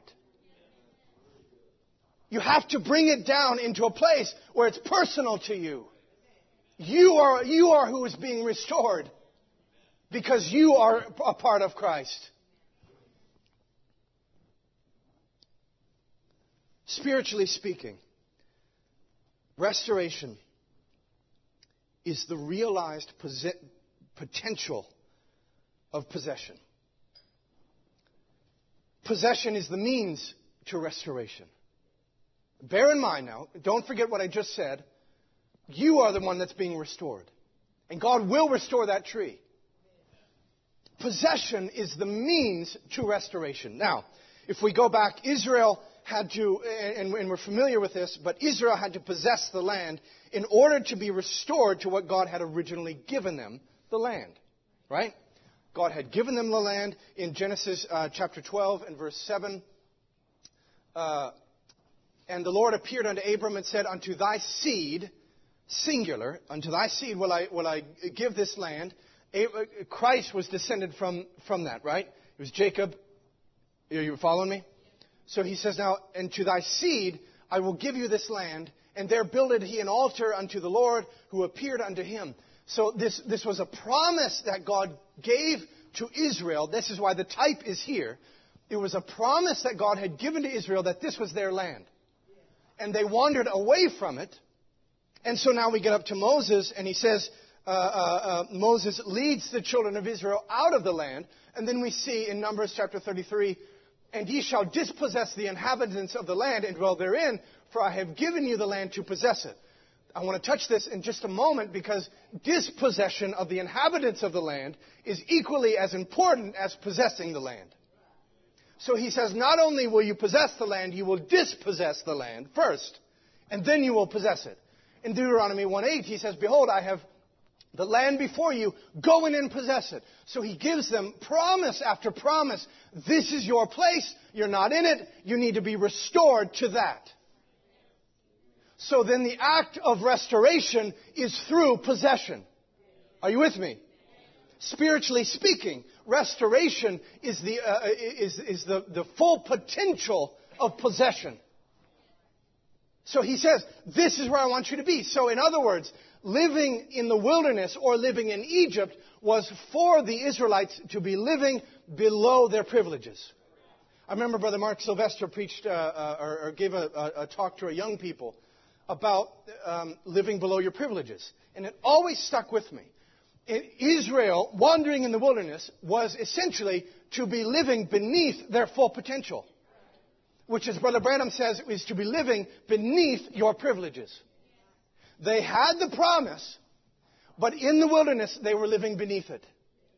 You have to bring it down into a place where it's personal to you. You are who is being restored because you are a part of Christ. Spiritually speaking, restoration is the realized potential of possession. Possession is the means to restoration. Bear in mind now, don't forget what I just said. You are the one that's being restored. And God will restore that tree. Possession is the means to restoration. Now, if we go back, Israel had to, and we're familiar with this, but Israel had to possess the land in order to be restored to what God had originally given them, the land. Right? God had given them the land in Genesis chapter 12 and verse 7. And the Lord appeared unto Abram and said, unto thy seed singular, unto thy seed will I give this land. Christ was descended from that, right? It was Jacob. Are you following me? So he says now, and to thy seed I will give you this land, and there builded he an altar unto the Lord who appeared unto him. So this was a promise that God gave to Israel. This is why the type is here. It was a promise that God had given to Israel that this was their land. And they wandered away from it. And so now we get up to Moses, and he says, Moses leads the children of Israel out of the land. And then we see in Numbers chapter 33, and ye shall dispossess the inhabitants of the land and dwell therein, for I have given you the land to possess it. I want to touch this in just a moment because dispossession of the inhabitants of the land is equally as important as possessing the land. So he says, not only will you possess the land, you will dispossess the land first, and then you will possess it. In Deuteronomy 1:8, he says, behold, I have the land before you, go in and possess it. So he gives them promise after promise. This is your place. You're not in it. You need to be restored to that. So then the act of restoration is through possession. Are you with me? Spiritually speaking, restoration is the full potential of possession. So he says, this is where I want you to be. So in other words, living in the wilderness or living in Egypt was for the Israelites to be living below their privileges. I remember Brother Mark Sylvester preached or gave a talk to our young people about living below your privileges. And it always stuck with me. Israel, wandering in the wilderness, was essentially to be living beneath their full potential. Which, as Brother Branham says, is to be living beneath your privileges. They had the promise, but in the wilderness, they were living beneath it.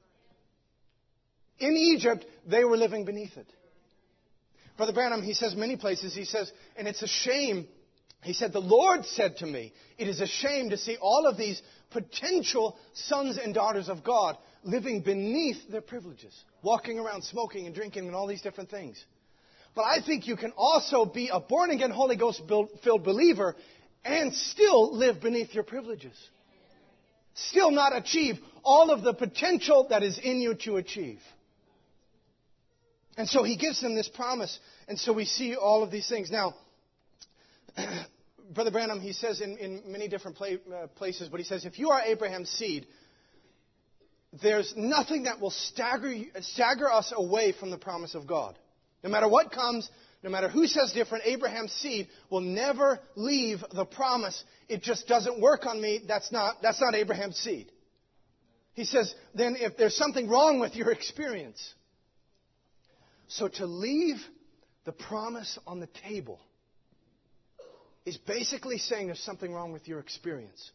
In Egypt, they were living beneath it. Brother Branham, he says many places, he says, and it's a shame. He said, the Lord said to me, it is a shame to see all of these potential sons and daughters of God living beneath their privileges, walking around smoking and drinking and all these different things. But I think you can also be a born-again, Holy Ghost-filled believer and still live beneath your privileges. Still not achieve all of the potential that is in you to achieve. And so he gives them this promise. And so we see all of these things. Now, Brother Branham, he says in many different places, but he says, if you are Abraham's seed, there's nothing that will stagger us away from the promise of God. No matter what comes, no matter who says different, Abraham's seed will never leave the promise. It just doesn't work on me. That's not Abraham's seed. He says, then if there's something wrong with your experience. So to leave the promise on the table is basically saying there's something wrong with your experience.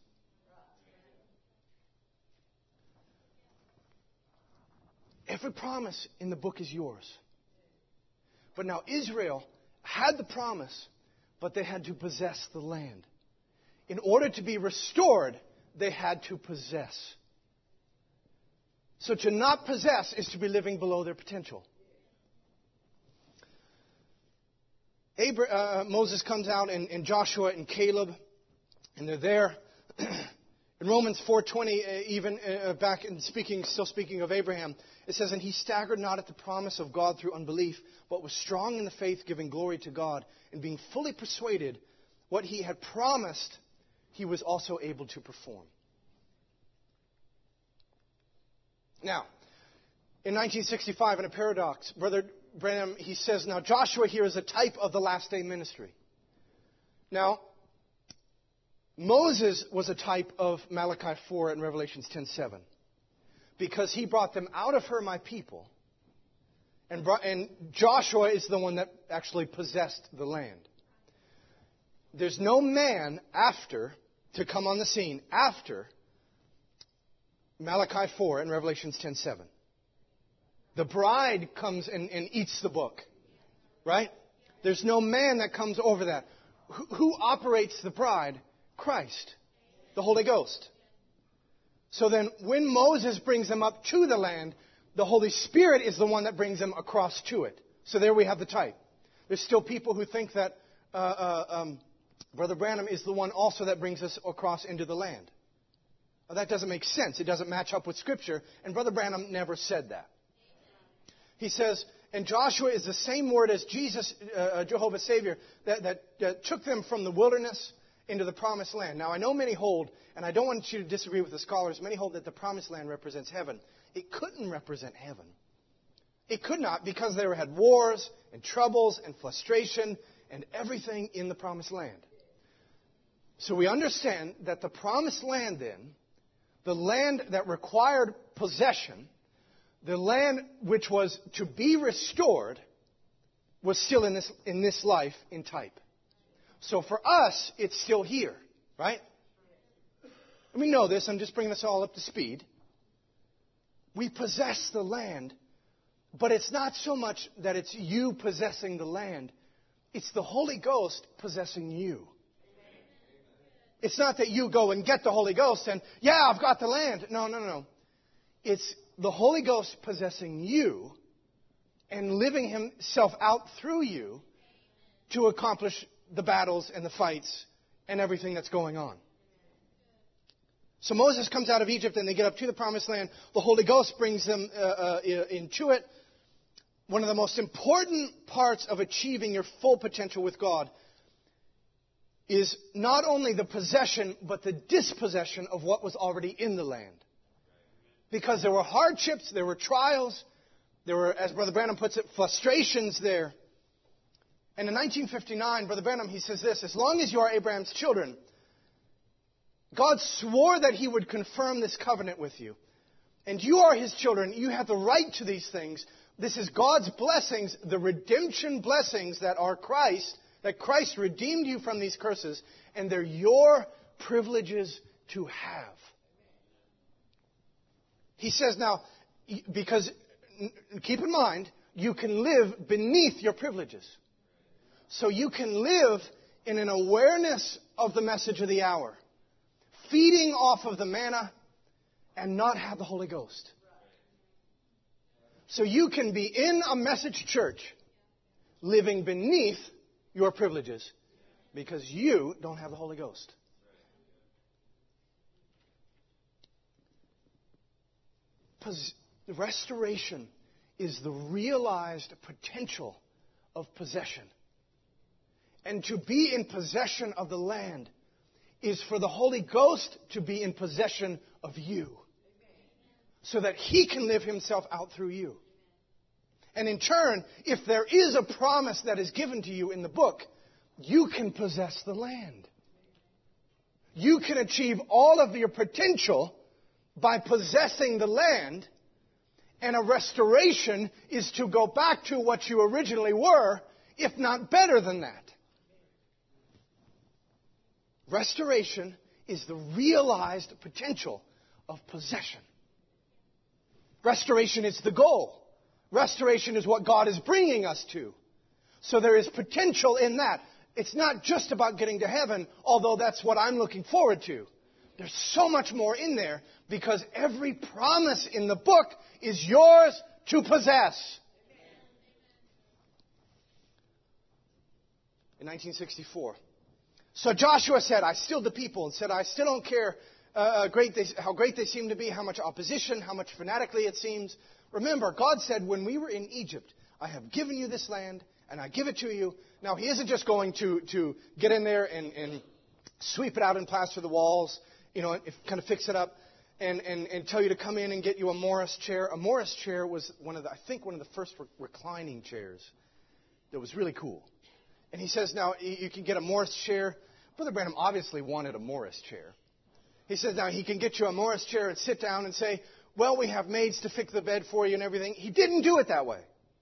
Every promise in the book is yours. But now Israel had the promise, but they had to possess the land. In order to be restored, they had to possess. So to not possess is to be living below their potential. Moses comes out and Joshua and Caleb, and they're there. In Romans 4:20, even back in still speaking of Abraham, it says, and he staggered not at the promise of God through unbelief, but was strong in the faith, giving glory to God, and being fully persuaded what he had promised, he was also able to perform. Now, in 1965, in a paradox, Brother Branham, he says, now Joshua here is a type of the last day ministry. Now, Moses was a type of Malachi 4 and Revelations 10:7. Because he brought them out of her, my people. And Joshua is the one that actually possessed the land. There's no man to come on the scene after Malachi 4 and Revelations 10:7. The bride comes and eats the book. Right? There's no man that comes over that. Who operates the bride? Christ. The Holy Ghost. So then when Moses brings them up to the land, the Holy Spirit is the one that brings them across to it. So there we have the type. There's still people who think that Brother Branham is the one also that brings us across into the land. Now, that doesn't make sense. It doesn't match up with Scripture. And Brother Branham never said that. He says, and Joshua is the same word as Jesus, Jehovah's Savior, that took them from the wilderness into the promised land. Now, I know many hold, and I don't want you to disagree with the scholars, many hold that the promised land represents heaven. It couldn't represent heaven. It could not, because they had wars and troubles and frustration and everything in the promised land. So we understand that the promised land then, the land that required possession, the land which was to be restored, was still in this life in type. So for us, it's still here, right? We know this. I'm just bringing us all up to speed. We possess the land, but it's not so much that it's you possessing the land. It's the Holy Ghost possessing you. It's not that you go and get the Holy Ghost and, yeah, I've got the land. No. It's the Holy Ghost possessing you and living Himself out through you to accomplish the battles and the fights and everything that's going on. So Moses comes out of Egypt and they get up to the promised land. The Holy Ghost brings them into it. One of the most important parts of achieving your full potential with God is not only the possession, but the dispossession of what was already in the land. Because there were hardships, there were trials, there were, as Brother Branham puts it, frustrations there. And in 1959, Brother Branham, he says this, as long as you are Abraham's children, God swore that He would confirm this covenant with you. And you are His children, you have the right to these things. This is God's blessings, the redemption blessings that are Christ, that Christ redeemed you from these curses, and they're your privileges to have. He says now, because keep in mind, you can live beneath your privileges. So you can live in an awareness of the message of the hour, feeding off of the manna and not have the Holy Ghost. So you can be in a message church living beneath your privileges because you don't have the Holy Ghost. Restoration is the realized potential of possession. And to be in possession of the land is for the Holy Ghost to be in possession of you, so that He can live Himself out through you. And in turn, if there is a promise that is given to you in the book, you can possess the land. You can achieve all of your potential by possessing the land, and a restoration is to go back to what you originally were, if not better than that. Restoration is the realized potential of possession. Restoration is the goal. Restoration is what God is bringing us to. So there is potential in that. It's not just about getting to heaven, although that's what I'm looking forward to. There's so much more in there because every promise in the book is yours to possess. In 1964. So Joshua said, I stilled the people and said, I still don't care how great they seem to be, how much opposition, how much fanatically it seems. Remember, God said, when we were in Egypt, I have given you this land and I give it to you. Now, He isn't just going to get in there and sweep it out and plaster the walls, kind of fix it up and tell you to come in and get you a Morris chair. A Morris chair was one of the first reclining chairs that was really cool. And He says, now, you can get a Morris chair. Brother Branham obviously wanted a Morris chair. He says, now, He can get you a Morris chair and sit down and say, well, we have maids to fix the bed for you and everything. He didn't do it that way.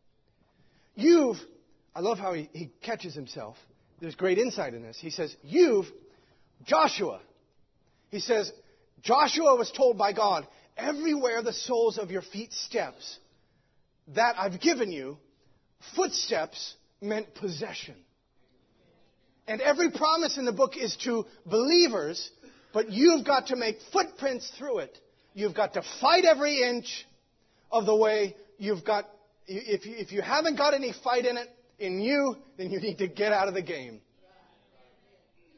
I love how he catches himself. There's great insight in this. He says, Joshua. He says, Joshua was told by God, everywhere the soles of your feet steps, that I've given you, footsteps meant possession. And every promise in the book is to believers, but you've got to make footprints through it. You've got to fight every inch of the way. If you haven't got any fight in it, in you, then you need to get out of the game.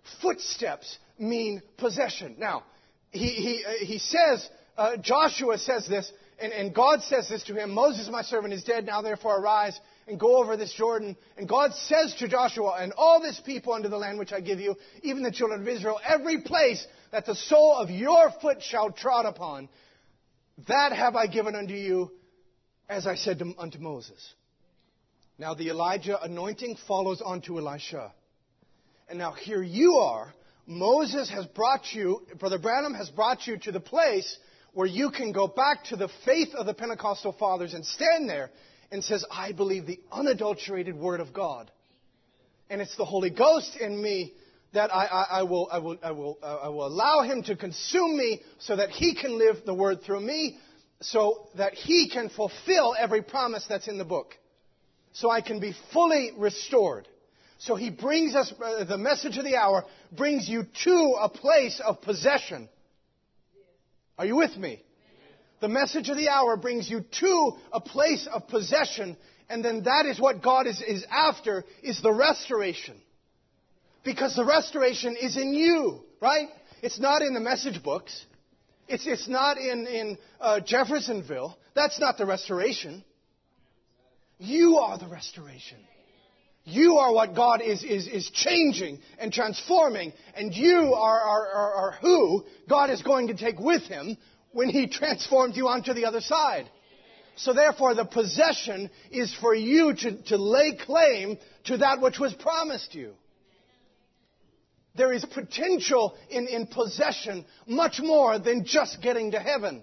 Footsteps mean possession. Now, he says, Joshua says this, and God says this to him, Moses, my servant, is dead. Now therefore arise and go over this Jordan. And God says to Joshua, and all this people unto the land which I give you, even the children of Israel, every place that the sole of your foot shall trod upon, that have I given unto you, as I said unto Moses. Now the Elijah anointing follows on to Elisha. And now here you are. Moses has brought you, Brother Branham has brought you to the place where you can go back to the faith of the Pentecostal fathers and stand there and says, I believe the unadulterated Word of God. And it's the Holy Ghost in me that I will allow Him to consume me so that He can live the Word through me, so that He can fulfill every promise that's in the book. So I can be fully restored. So He brings us, the message of the hour brings you to a place of possession. Are you with me? The message of the hour brings you to a place of possession, and then that is what God is after, is the restoration. Because the restoration is in you, right? It's not in the message books. It's not in Jeffersonville. That's not the restoration. You are the restoration. You are what God is changing and transforming, and you are who God is going to take with Him when He transforms you onto the other side. So therefore, the possession is for you to lay claim to that which was promised you. There is potential in possession much more than just getting to heaven.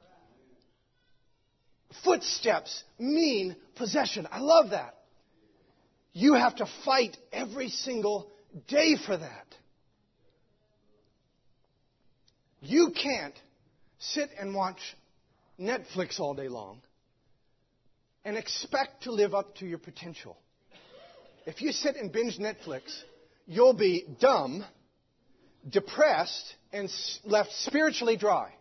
Footsteps mean possession. I love that. You have to fight every single day for that. You can't sit and watch Netflix all day long and expect to live up to your potential. If you sit and binge Netflix, you'll be dumb, depressed, and left spiritually dry.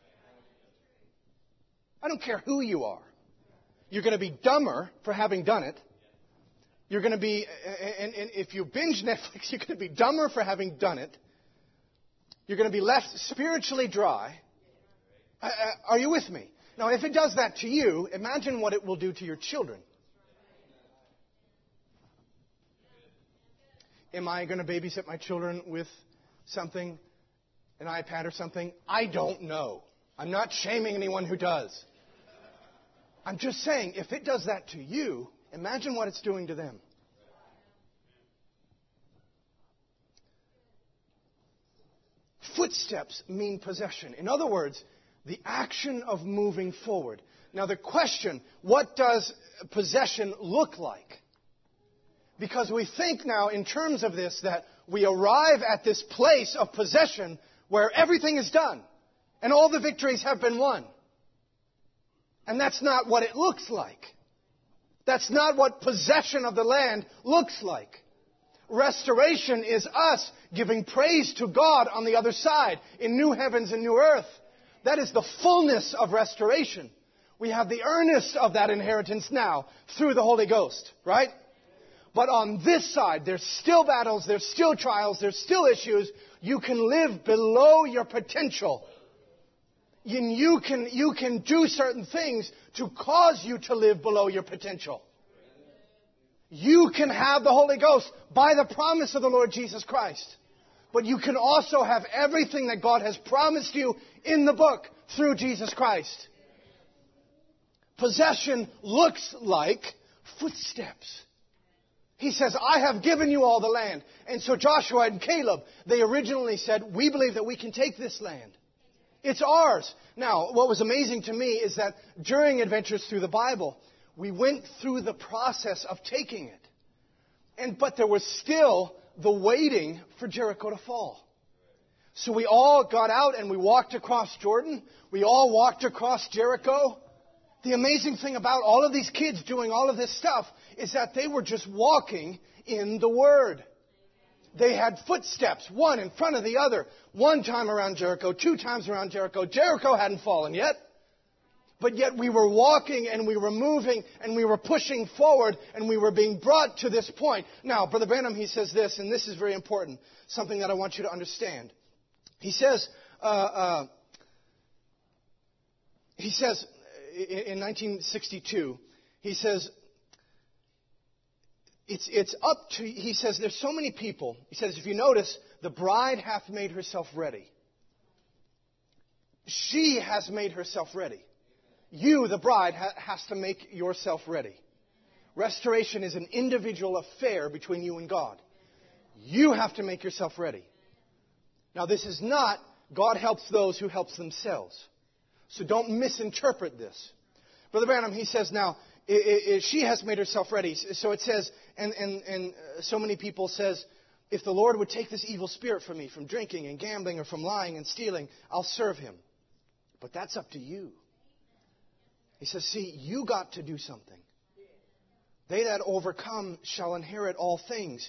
I don't care who you are. You're going to be dumber for having done it. You're going to be, and if you binge Netflix, you're going to be dumber for having done it. You're going to be left spiritually dry. Are you with me? Now, if it does that to you, imagine what it will do to your children. Am I going to babysit my children with something, an iPad or something? I don't know. I'm not shaming anyone who does. I'm just saying, if it does that to you, imagine what it's doing to them. Footsteps mean possession. In other words, the action of moving forward. Now the question, what does possession look like? Because we think now in terms of this that we arrive at this place of possession where everything is done and all the victories have been won. And that's not what it looks like. That's not what possession of the land looks like. Restoration is us giving praise to God on the other side in new heavens and new earth. That is the fullness of restoration. We have the earnest of that inheritance now through the Holy Ghost, right? But on this side, there's still battles, there's still trials, there's still issues. You can live below your potential. And you can do certain things to cause you to live below your potential. You can have the Holy Ghost by the promise of the Lord Jesus Christ. But you can also have everything that God has promised you in the book through Jesus Christ. Possession looks like footsteps. He says, I have given you all the land. And so Joshua and Caleb, they originally said, we believe that we can take this land. It's ours. Now, what was amazing to me is that during Adventures Through the Bible, we went through the process of taking it. But there was still the waiting for Jericho to fall. So we all got out and we walked across Jordan. We all walked across Jericho. The amazing thing about all of these kids doing all of this stuff is that they were just walking in the Word. They had footsteps, one in front of the other. One time around Jericho, 2 times around Jericho. Jericho hadn't fallen yet. but yet we were walking and we were moving and we were pushing forward and we were being brought to this point. Now, Brother Branham, he says this, and this is very important, something that I want you to understand. He says in 1962, he says, it's up to, he says, there's so many people. He says, if you notice, the bride hath made herself ready. She has made herself ready. You, the bride, has to make yourself ready. Restoration is an individual affair between you and God. You have to make yourself ready. Now, this is not God helps those who helps themselves. So don't misinterpret this. Brother Branham, he says now, she has made herself ready. So it says, and so many people says, if the Lord would take this evil spirit from me, from drinking and gambling or from lying and stealing, I'll serve Him. But that's up to you. He says, see, you got to do something. They that overcome shall inherit all things.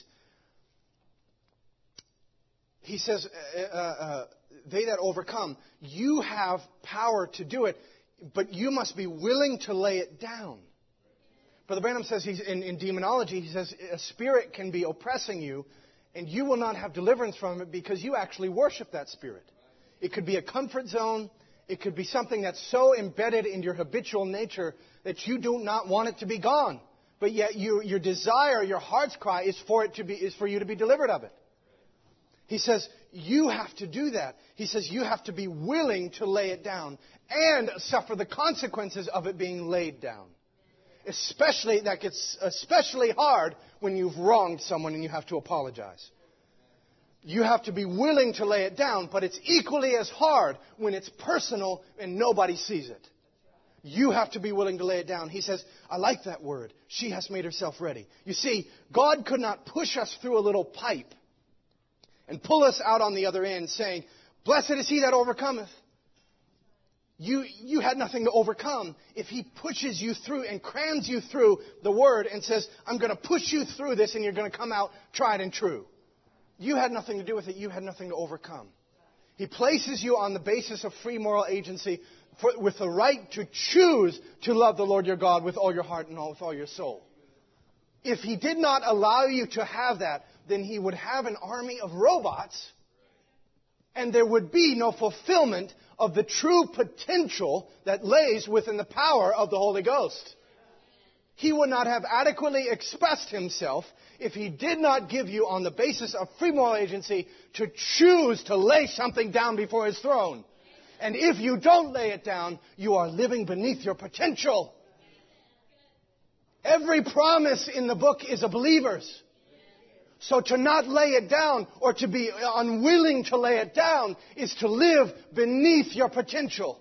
He says, they that overcome, you have power to do it, but you must be willing to lay it down. Brother Branham says, in demonology, he says, a spirit can be oppressing you, and you will not have deliverance from it because you actually worship that spirit. It could be a comfort zone. It could be something that's so embedded in your habitual nature that you do not want it to be gone. But yet your desire, your heart's cry is for you to be delivered of it. He says, you have to do that. He says, you have to be willing to lay it down and suffer the consequences of it being laid down. That gets especially hard when you've wronged someone and you have to apologize. You have to be willing to lay it down, but it's equally as hard when it's personal and nobody sees it. You have to be willing to lay it down. He says, I like that word. She has made herself ready. You see, God could not push us through a little pipe and pull us out on the other end saying, blessed is he that overcometh. You had nothing to overcome if He pushes you through and crams you through the Word and says, I'm going to push you through this and you're going to come out tried and true. You had nothing to do with it. You had nothing to overcome. He places you on the basis of free moral agency with the right to choose to love the Lord your God with all your heart and with all your soul. If He did not allow you to have that, then He would have an army of robots and there would be no fulfillment of the true potential that lays within the power of the Holy Ghost. He would not have adequately expressed Himself if He did not give you, on the basis of free moral agency, to choose to lay something down before His throne. And if you don't lay it down, you are living beneath your potential. Every promise in the book is a believer's. So to not lay it down or to be unwilling to lay it down is to live beneath your potential.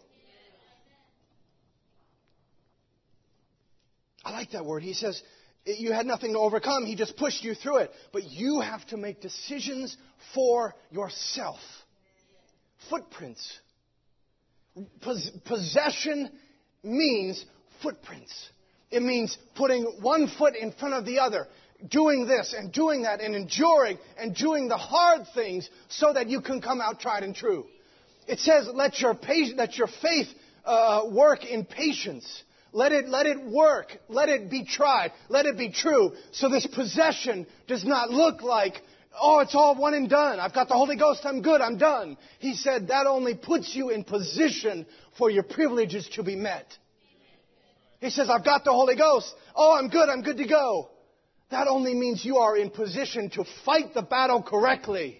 I like that word. He says, you had nothing to overcome. He just pushed you through it. But you have to make decisions for yourself. Footprints. Possession means footprints. It means putting one foot in front of the other. Doing this and doing that and enduring and doing the hard things so that you can come out tried and true. It says, let your faith work in patience. Let it work. Let it be tried. Let it be true. So this possession does not look like, oh, it's all one and done. I've got the Holy Ghost. I'm good. I'm done. He said that only puts you in position for your privileges to be met. He says, I've got the Holy Ghost. Oh, I'm good. I'm good to go. That only means you are in position to fight the battle correctly.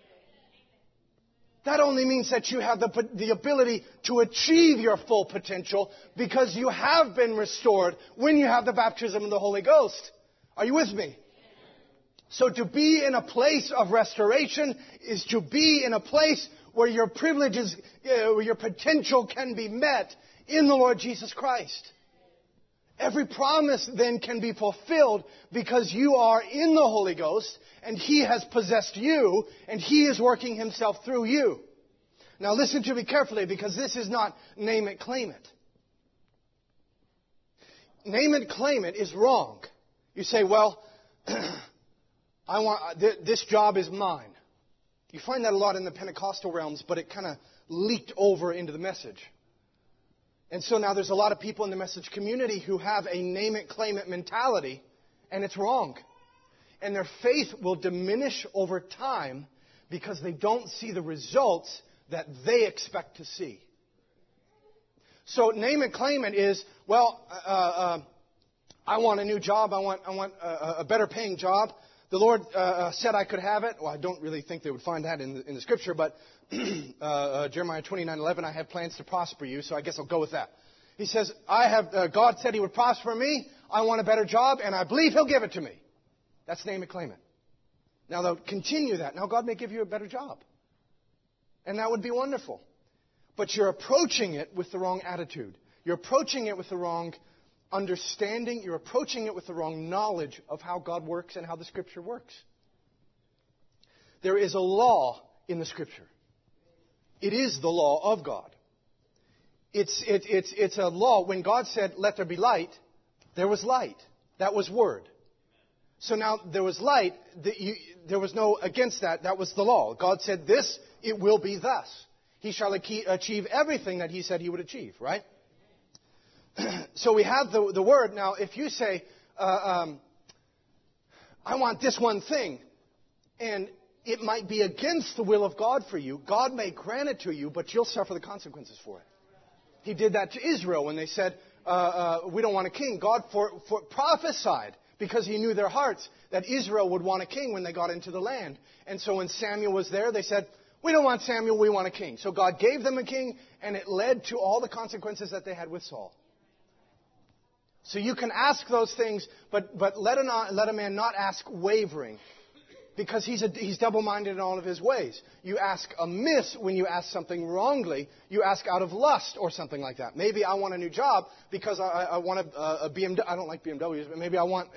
That only means that you have the ability to achieve your full potential because you have been restored when you have the baptism of the Holy Ghost. Are you with me? So to be in a place of restoration is to be in a place where your privileges, where your potential can be met in the Lord Jesus Christ. Every promise then can be fulfilled because you are in the Holy Ghost and He has possessed you and He is working Himself through you. Now listen to me carefully because this is not name it, claim it. Name it, claim it is wrong. You say, well, this job is mine. You find that a lot in the Pentecostal realms, but it kind of leaked over into the message. And so now there's a lot of people in the message community who have a name it, claim it mentality, and it's wrong. And their faith will diminish over time because they don't see the results that they expect to see. So name it, claim it is, well, I want a new job. I want a better paying job. The Lord said I could have it. Well, I don't really think they would find that in the Scripture, but Jeremiah 29:11, I have plans to prosper you, so I guess I'll go with that. He says, God said He would prosper me. I want a better job, and I believe He'll give it to me. That's name it, claim it. Now, they'll continue that. Now, God may give you a better job, and that would be wonderful. But you're approaching it with the wrong attitude. You're approaching it with the wrong understanding. You're approaching it with the wrong knowledge of how God works and how the Scripture works. There is a law in the Scripture. It is the law of God. It's a law. When God said, let there be light, there was light. That was Word. So now there was light. There was no against that. That was the law. God said this, it will be thus. He shall achieve everything that He said He would achieve, right? So we have the Word. Now, if you say, I want this one thing, and it might be against the will of God for you, God may grant it to you, but you'll suffer the consequences for it. He did that to Israel when they said, we don't want a king. God prophesied, because He knew their hearts, that Israel would want a king when they got into the land. And so when Samuel was there, they said, we don't want Samuel, we want a king. So God gave them a king, and it led to all the consequences that they had with Saul. So you can ask those things, but let a man not ask wavering, because he's double-minded in all of his ways. You ask amiss when you ask something wrongly. You ask out of lust or something like that. Maybe I want a new job because I want a BMW. I don't like BMWs, but maybe I want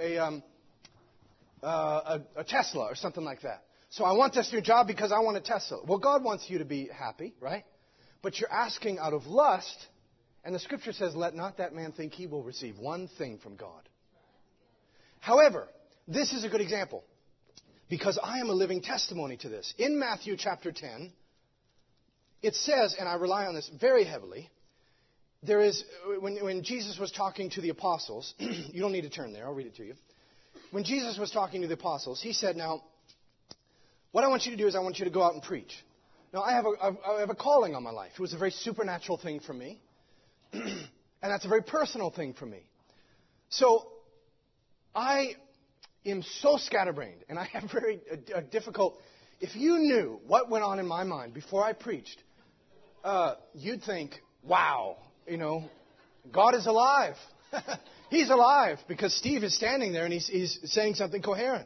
a Tesla or something like that. So I want this new job because I want a Tesla. Well, God wants you to be happy, right? But you're asking out of lust, and the Scripture says, let not that man think he will receive one thing from God. However, this is a good example, because I am a living testimony to this. In Matthew chapter 10, it says, and I rely on this very heavily, there is, when Jesus was talking to the apostles, you don't need to turn there, I'll read it to you. When Jesus was talking to the apostles, He said, now, what I want you to do is I want you to go out and preach. Now, I have a calling on my life. It was a very supernatural thing for me, and that's a very personal thing for me. So, I am so scatterbrained, and I have very difficult. If you knew what went on in my mind before I preached, you'd think, wow, God is alive. He's alive, because Steve is standing there and he's saying something coherent.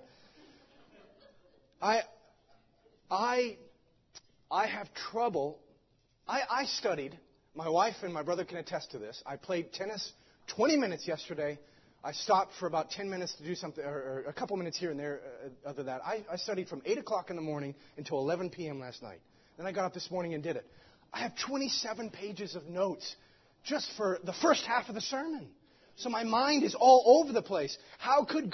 I have trouble. I studied. My wife and my brother can attest to this. I played tennis 20 minutes yesterday. I stopped for about 10 minutes to do something, or a couple minutes here and there. Other than that, I studied from 8 o'clock in the morning until 11 p.m. last night. Then I got up this morning and did it. I have 27 pages of notes just for the first half of the sermon. So my mind is all over the place. How could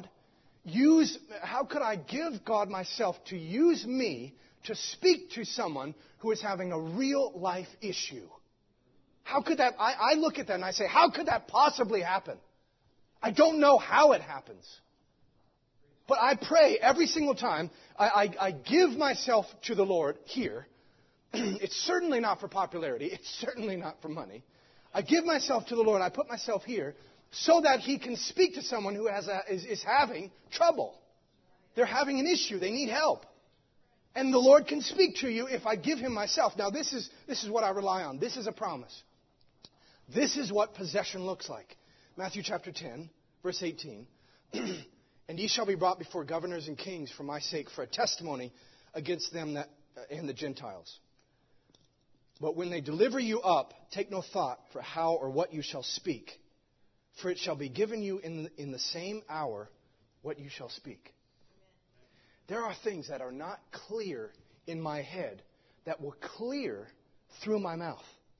I give God myself to use me to speak to someone who is having a real life issue? How could that, I look at that and I say, how could that possibly happen? I don't know how it happens. But I pray every single time. I give myself to the Lord here. It's certainly not for popularity. It's certainly not for money. I give myself to the Lord. I put myself here so that He can speak to someone who is having trouble. They're having an issue. They need help. And the Lord can speak to you if I give Him myself. Now, this is what I rely on. This is a promise. This is what possession looks like. Matthew chapter 10, verse 18. And ye shall be brought before governors and kings for my sake, for a testimony against them and the Gentiles. But when they deliver you up, take no thought for how or what you shall speak, for it shall be given you in the same hour what you shall speak. There are things that are not clear in my head that will clear through my mouth.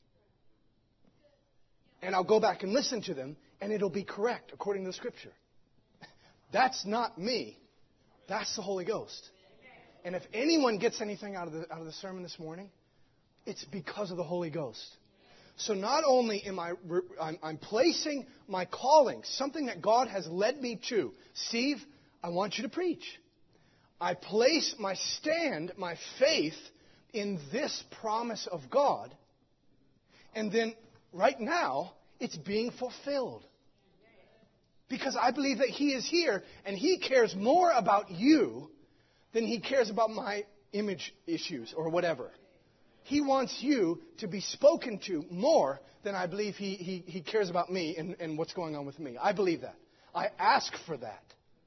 And I'll go back and listen to them, and it'll be correct according to the Scripture. That's not me. That's the Holy Ghost. And if anyone gets anything out of the sermon this morning, it's because of the Holy Ghost. So not only am I'm placing my calling, something that God has led me to. Steve, I want you to preach. I place my stand, my faith in this promise of God. And then right now, it's being fulfilled. Because I believe that He is here and He cares more about you than He cares about my image issues or whatever. He wants you to be spoken to more than I believe He cares about me and what's going on with me. I believe that. I ask for that.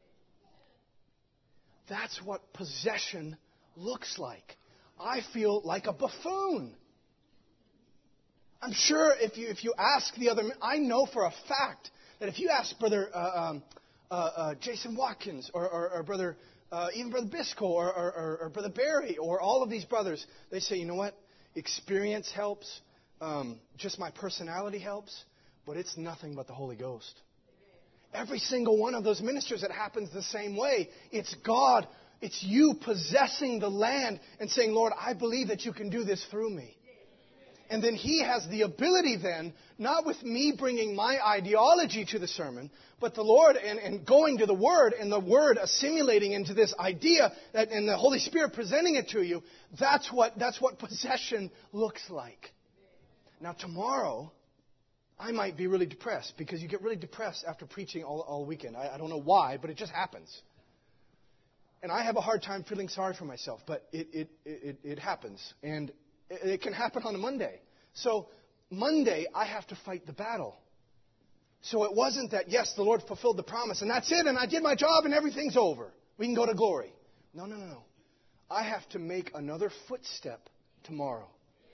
That's what possession looks like. I feel like a buffoon. I'm sure if you ask the other men, I know for a fact that if you ask Brother Jason Watkins or Brother even Brother Bisco or Brother Barry or all of these brothers, they say, you know what? Experience helps. Just my personality helps. But it's nothing but the Holy Ghost. Every single one of those ministers, it happens the same way. It's God. It's you possessing the land and saying, Lord, I believe that you can do this through me. And then He has the ability then, not with me bringing my ideology to the sermon, but the Lord and going to the Word and the Word assimilating into this idea that, and the Holy Spirit presenting it to you. That's what possession looks like. Now tomorrow, I might be really depressed because you get really depressed after preaching all weekend. I don't know why, but it just happens. And I have a hard time feeling sorry for myself, but it happens. And it can happen on a Monday. So Monday, I have to fight the battle. So it wasn't that, yes, the Lord fulfilled the promise, and that's it, and I did my job, and everything's over. We can go to glory. No. I have to make another footstep tomorrow.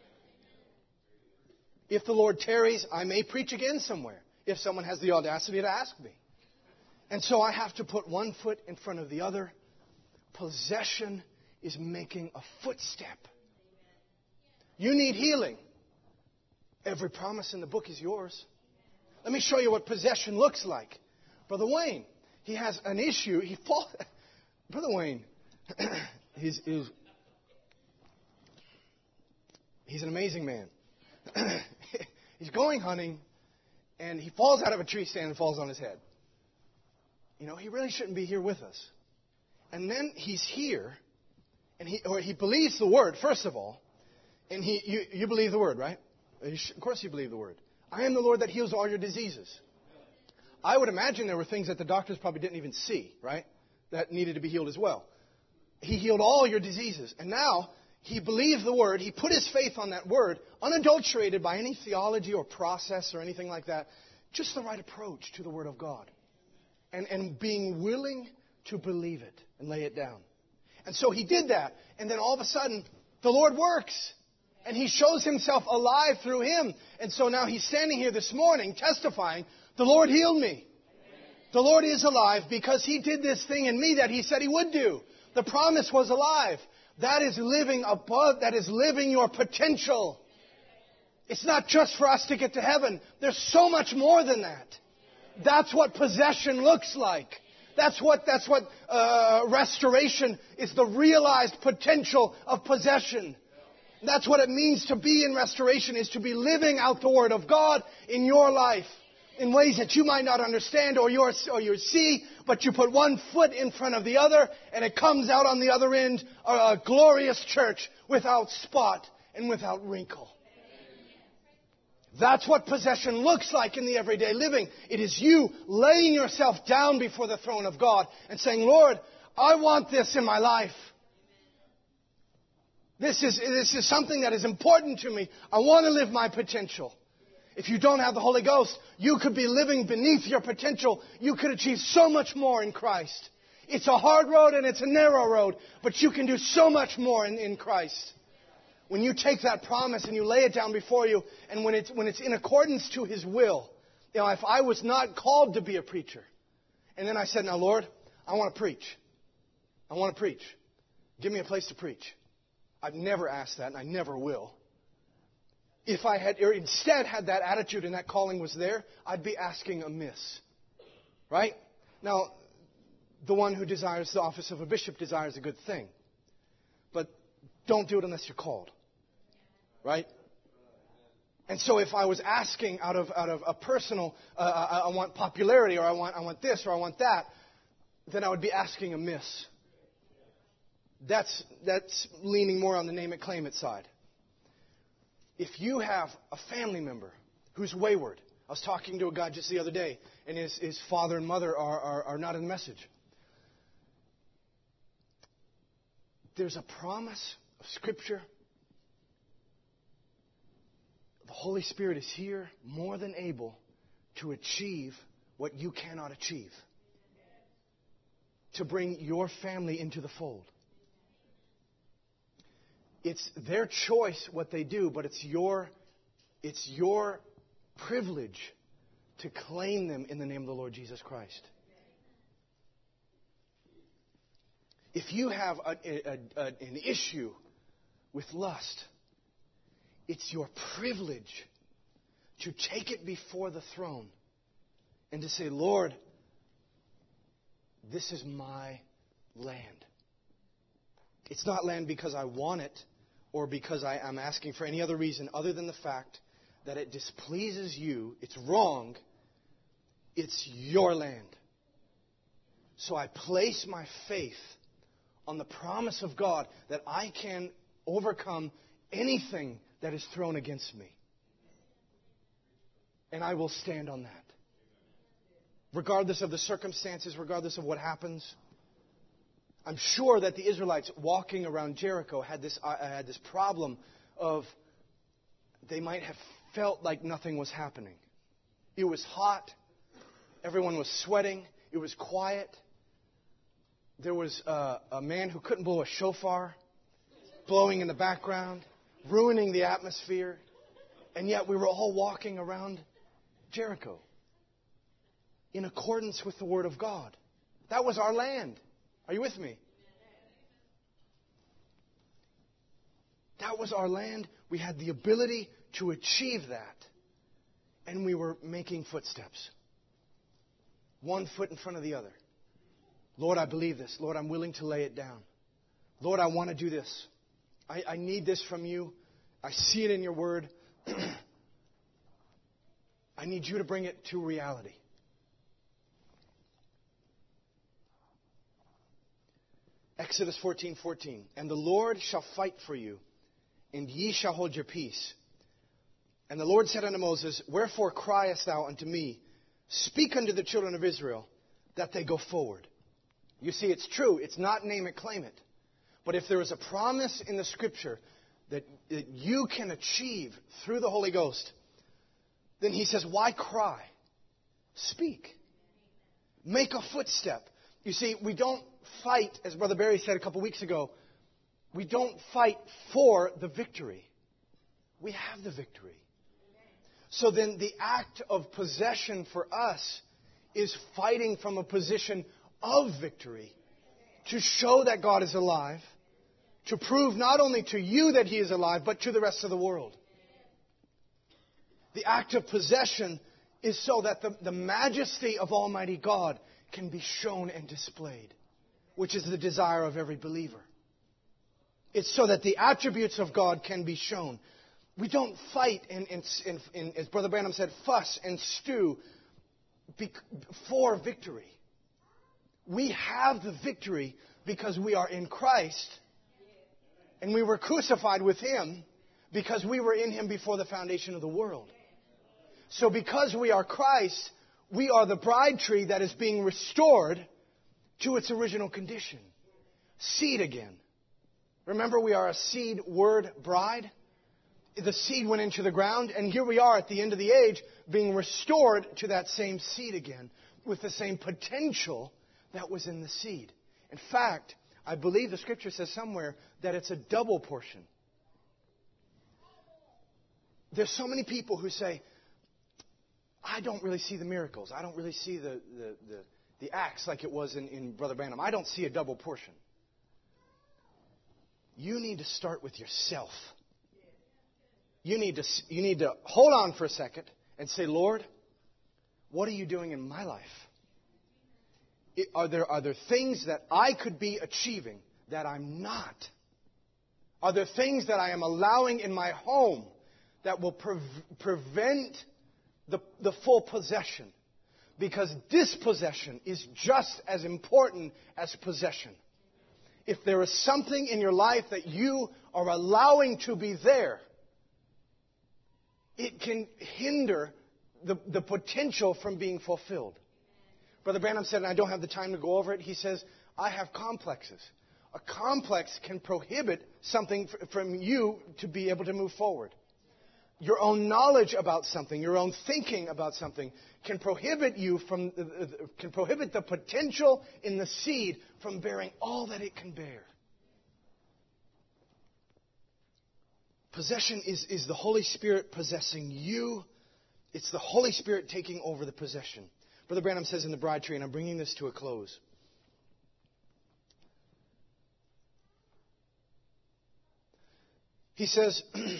If the Lord tarries, I may preach again somewhere, if someone has the audacity to ask me. And so I have to put one foot in front of the other. Possession is making a footstep. You need healing. Every promise in the book is yours. Let me show you what possession looks like. Brother Wayne, he has an issue. Brother Wayne, he's an amazing man. He's going hunting, and he falls out of a tree stand and falls on his head. You know, he really shouldn't be here with us. And then he's here, and he believes the word, first of all. And you believe the word, right? Of course you believe the word. I am the Lord that heals all your diseases. I would imagine there were things that the doctors probably didn't even see, right? That needed to be healed as well. He healed all your diseases. And now he believed the word. He put his faith on that word, unadulterated by any theology or process or anything like that. Just the right approach to the word of God. And being willing to believe it and lay it down. And so he did that. And then all of a sudden, the Lord works. And He shows Himself alive through him. And so now he's standing here this morning testifying, the Lord healed me. Amen. The Lord is alive because He did this thing in me that He said He would do. The promise was alive. That is living above, that is living your potential. It's not just for us to get to heaven. There's so much more than that. That's what possession looks like. That's what restoration is, the realized potential of possession. That's what it means to be in restoration, is to be living out the Word of God in your life in ways that you might not understand or you see, but you put one foot in front of the other and it comes out on the other end a glorious church without spot and without wrinkle. That's what possession looks like in the everyday living. It is you laying yourself down before the throne of God and saying, Lord, I want this in my life. This is something that is important to me. I want to live my potential. If you don't have the Holy Ghost, you could be living beneath your potential. You could achieve so much more in Christ. It's a hard road and it's a narrow road, but you can do so much more in Christ. When you take that promise and you lay it down before you, and when it's in accordance to His will. You know, if I was not called to be a preacher, and then I said, now Lord, I want to preach. I want to preach. Give me a place to preach. I've never asked that, and I never will. If I had instead had that attitude and that calling was there, I'd be asking amiss. Right? Now, the one who desires the office of a bishop desires a good thing. But don't do it unless you're called. Right? And so if I was asking out of a personal, I want popularity, or I want this, or I want that, then I would be asking amiss. That's leaning more on the name it, claim it side. If you have a family member who's wayward, I was talking to a guy just the other day, and his father and mother are not in the message. There's a promise of Scripture. The Holy Spirit is here more than able to achieve what you cannot achieve. To bring your family into the fold. It's their choice what they do, but it's your privilege to claim them in the name of the Lord Jesus Christ. If you have an issue with lust, it's your privilege to take it before the throne and to say, Lord, this is my land. It's not land because I want it or because I'm asking for any other reason other than the fact that it displeases you. It's wrong. It's your land. So I place my faith on the promise of God that I can overcome anything that is thrown against me. And I will stand on that. Regardless of the circumstances, regardless of what happens. I'm sure that the Israelites walking around Jericho had this problem of they might have felt like nothing was happening. It was hot. Everyone was sweating. It was quiet. There was a man who couldn't blow a shofar, blowing in the background, ruining the atmosphere. And yet we were all walking around Jericho in accordance with the Word of God. That was our land. Are you with me? That was our land. We had the ability to achieve that. And we were making footsteps. One foot in front of the other. Lord, I believe this. Lord, I'm willing to lay it down. Lord, I want to do this. I need this from you. I see it in your word. I need you to bring it to reality. Exodus 14:14. And the Lord shall fight for you, and ye shall hold your peace. And the Lord said unto Moses, Wherefore criest thou unto me? Speak unto the children of Israel, that they go forward. You see, it's true. It's not name it, claim it. But if there is a promise in the Scripture that you can achieve through the Holy Ghost, then he says, why cry? Speak. Make a footstep. You see, we don't fight, as Brother Barry said a couple weeks ago, we don't fight for the victory. We have the victory. So then the act of possession for us is fighting from a position of victory to show that God is alive, to prove not only to you that He is alive, but to the rest of the world. The act of possession is so that the majesty of Almighty God can be shown and displayed, which is the desire of every believer. It's so that the attributes of God can be shown. We don't fight, as Brother Branham said, fuss and stew for victory. We have the victory because we are in Christ, and we were crucified with Him because we were in Him before the foundation of the world. So because we are Christ, we are the bride tree that is being restored to its original condition. Seed again. Remember, we are a seed word bride. The seed went into the ground, and here we are at the end of the age being restored to that same seed again with the same potential that was in the seed. In fact, I believe the Scripture says somewhere that it's a double portion. There's so many people who say, I don't really see the miracles. I don't really see the acts like it was in Brother Branham. I don't see a double portion. You need to start with yourself. You need to hold on for a second and say, Lord, what are you doing in my life? Are there things that I could be achieving that I'm not? Are there things that I am allowing in my home that will prevent the full possession. Because dispossession is just as important as possession. If there is something in your life that you are allowing to be there, it can hinder the potential from being fulfilled. Brother Branham said, and I don't have the time to go over it, he says, I have complexes. A complex can prohibit something from you to be able to move forward. Your own knowledge about something, your own thinking about something can prohibit you from, can prohibit the potential in the seed from bearing all that it can bear. Possession is the Holy Spirit possessing you. It's the Holy Spirit taking over the possession. Brother Branham says in the Bride Tree, and I'm bringing this to a close. He says,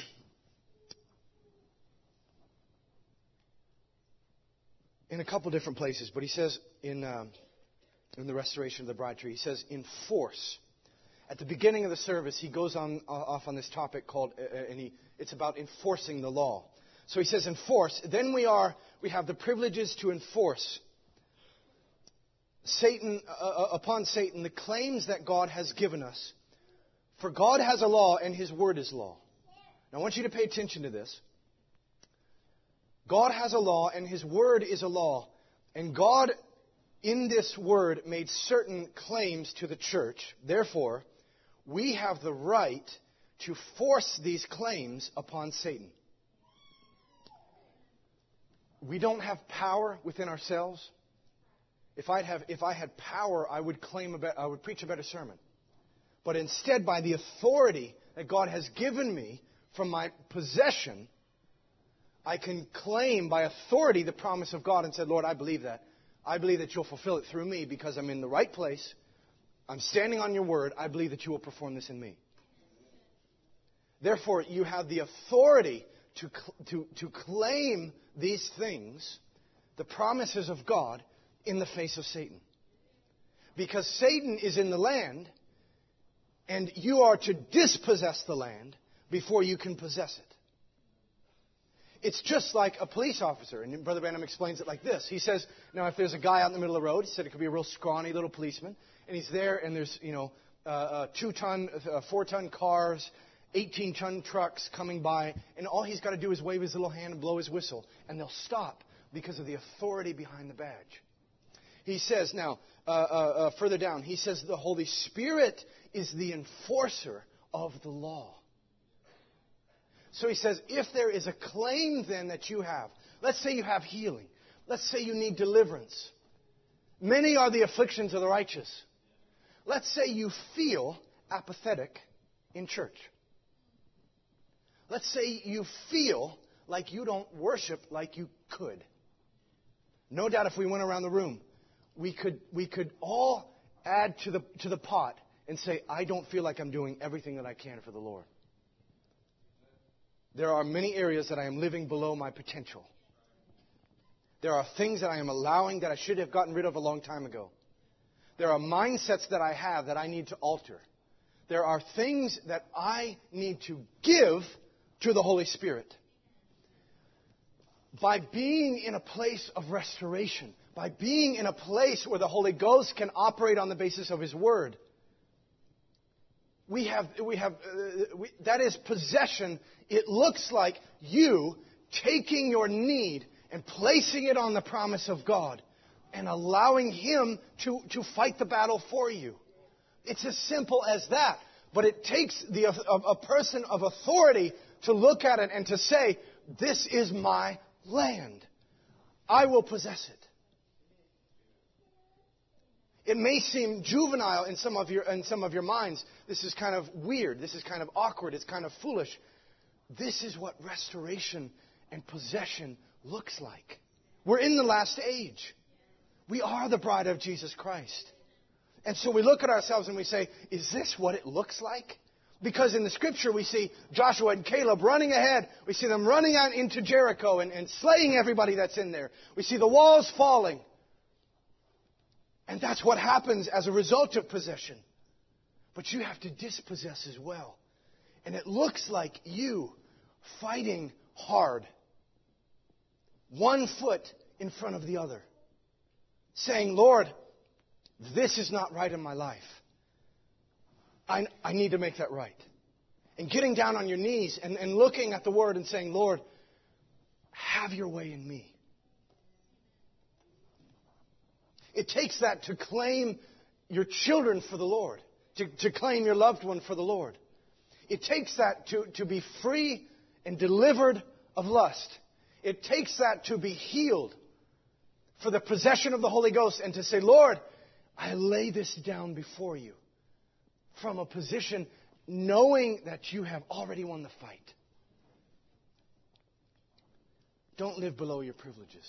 in a couple different places, but he says in the Restoration of the Bride Tree, he says, enforce. At the beginning of the service, he goes off on this topic called, it's about enforcing the law. So he says enforce. Then we have the privileges to enforce upon Satan the claims that God has given us. For God has a law and His word is law. Now I want you to pay attention to this. God has a law and His word is a law. And God, in this word, made certain claims to the church. Therefore, we have the right to force these claims upon Satan. We don't have power within ourselves. If I had power, I would preach a better sermon. But instead, by the authority that God has given me from my possession, I can claim by authority the promise of God and say, Lord, I believe that. I believe that you'll fulfill it through me because I'm in the right place. I'm standing on your word. I believe that you will perform this in me. Therefore, you have the authority to claim these things, the promises of God, in the face of Satan. Because Satan is in the land, and you are to dispossess the land before you can possess it. It's just like a police officer. And Brother Branham explains it like this. He says, now if there's a guy out in the middle of the road, he said it could be a real scrawny little policeman, and he's there and there's, 2-ton, 4-ton cars, 18-ton trucks coming by, and all he's got to do is wave his little hand and blow his whistle, and they'll stop because of the authority behind the badge. He says, now, further down, he says the Holy Spirit is the enforcer of the law. So he says, if there is a claim then that you have, let's say you have healing. Let's say you need deliverance. Many are the afflictions of the righteous. Let's say you feel apathetic in church. Let's say you feel like you don't worship like you could. No doubt if we went around the room, we could all add to the pot and say, I don't feel like I'm doing everything that I can for the Lord. There are many areas that I am living below my potential. There are things that I am allowing that I should have gotten rid of a long time ago. There are mindsets that I have that I need to alter. There are things that I need to give to the Holy Spirit. By being in a place of restoration, by being in a place where the Holy Ghost can operate on the basis of His Word, that is possession. It looks like you taking your need and placing it on the promise of God and allowing Him to fight the battle for you. It's as simple as that. But it takes a person of authority to look at it and to say, this is my land. I will possess it. It may seem juvenile in some of your minds. This is kind of weird. This is kind of awkward. It's kind of foolish. This is what restoration and possession looks like. We're in the last age. We are the bride of Jesus Christ. And so we look at ourselves and we say, is this what it looks like? Because in the Scripture we see Joshua and Caleb running ahead. We see them running out into Jericho and slaying everybody that's in there. We see the walls falling. And that's what happens as a result of possession. But you have to dispossess as well. And it looks like you fighting hard. One foot in front of the other. Saying, Lord, this is not right in my life. I need to make that right. And getting down on your knees and looking at the Word and saying, Lord, have your way in me. It takes that to claim your children for the Lord. To claim your loved one for the Lord. It takes that to be free and delivered of lust. It takes that to be healed for the possession of the Holy Ghost and to say, Lord, I lay this down before you from a position knowing that you have already won the fight. Don't live below your privileges.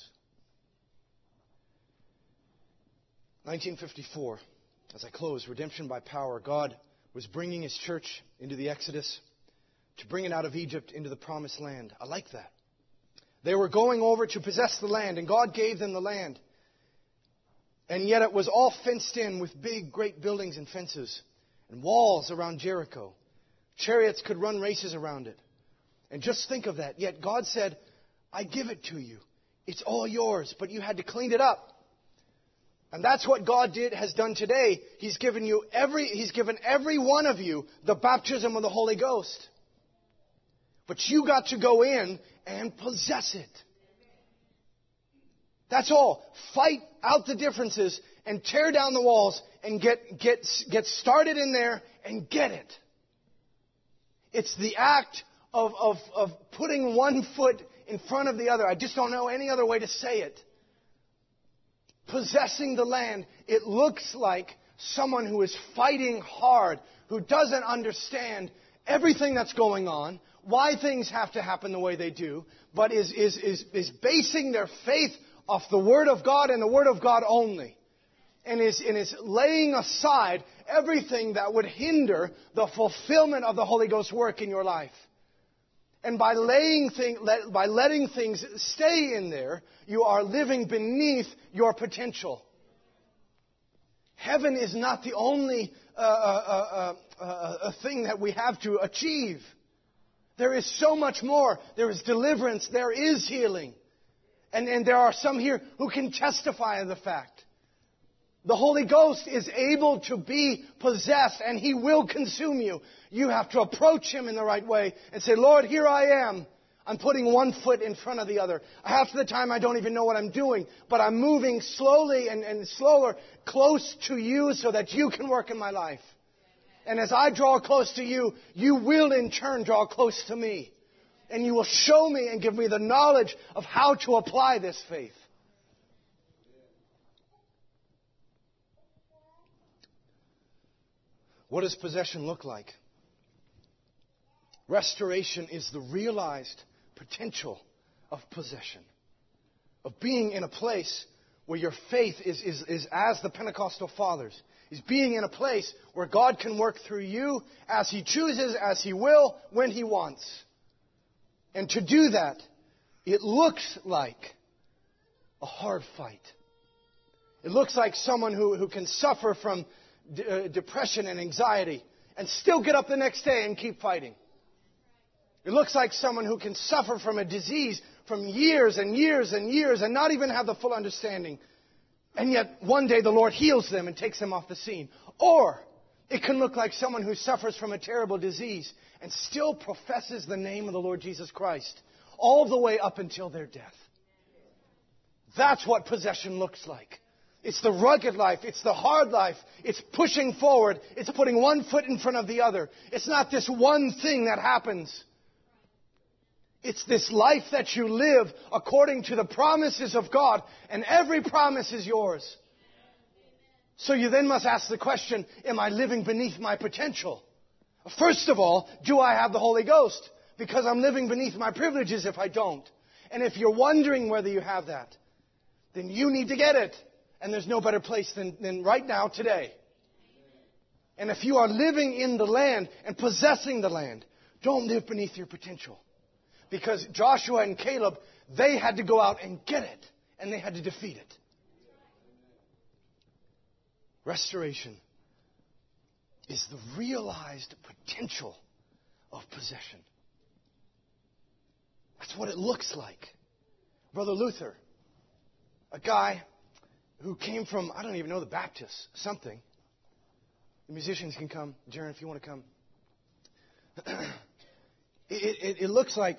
1954, as I close, redemption by power. God was bringing His church into the Exodus to bring it out of Egypt into the promised land. I like that. They were going over to possess the land, and God gave them the land. And yet it was all fenced in with big, great buildings and fences and walls around Jericho. Chariots could run races around it. And just think of that. Yet God said, I give it to you. It's all yours, but you had to clean it up. And that's what God has done today. He's given every one of you the baptism of the Holy Ghost. But you got to go in and possess it. That's all. Fight out the differences and tear down the walls and get started in there and get it. It's the act of putting one foot in front of the other. I just don't know any other way to say it. Possessing the land, it looks like someone who is fighting hard, who doesn't understand everything that's going on, why things have to happen the way they do, but is basing their faith off the Word of God and the Word of God only. And is laying aside everything that would hinder the fulfillment of the Holy Ghost work in your life. And by letting things stay in there, you are living beneath your potential. Heaven is not the only thing that we have to achieve. There is so much more. There is deliverance. There is healing. And there are some here who can testify of the fact. The Holy Ghost is able to be possessed and He will consume you. You have to approach Him in the right way and say, Lord, here I am. I'm putting one foot in front of the other. Half the time I don't even know what I'm doing, but I'm moving slowly and slower close to you so that you can work in my life. And as I draw close to you, you will in turn draw close to me. And you will show me and give me the knowledge of how to apply this faith. What does possession look like? Restoration is the realized potential of possession. Of being in a place where your faith is as the Pentecostal fathers. Is being in a place where God can work through you as He chooses, as He will, when He wants. And to do that, it looks like a hard fight. It looks like someone who can suffer from depression and anxiety and still get up the next day and keep fighting. It looks like someone who can suffer from a disease from years and years and years and not even have the full understanding. And yet one day the Lord heals them and takes them off the scene. Or it can look like someone who suffers from a terrible disease and still professes the name of the Lord Jesus Christ all the way up until their death. That's what possession looks like. It's the rugged life. It's the hard life. It's pushing forward. It's putting one foot in front of the other. It's not this one thing that happens. It's this life that you live according to the promises of God, and every promise is yours. So you then must ask the question, am I living beneath my potential? First of all, do I have the Holy Ghost? Because I'm living beneath my privileges if I don't. And if you're wondering whether you have that, then you need to get it. And there's no better place than right now, today. And if you are living in the land and possessing the land, don't live beneath your potential. Because Joshua and Caleb, they had to go out and get it. And they had to defeat it. Restoration is the realized potential of possession. That's what it looks like. Brother Luther, a guy who came from, I don't even know, the Baptists, something. The musicians can come. Jaron, if you want to come. It looks like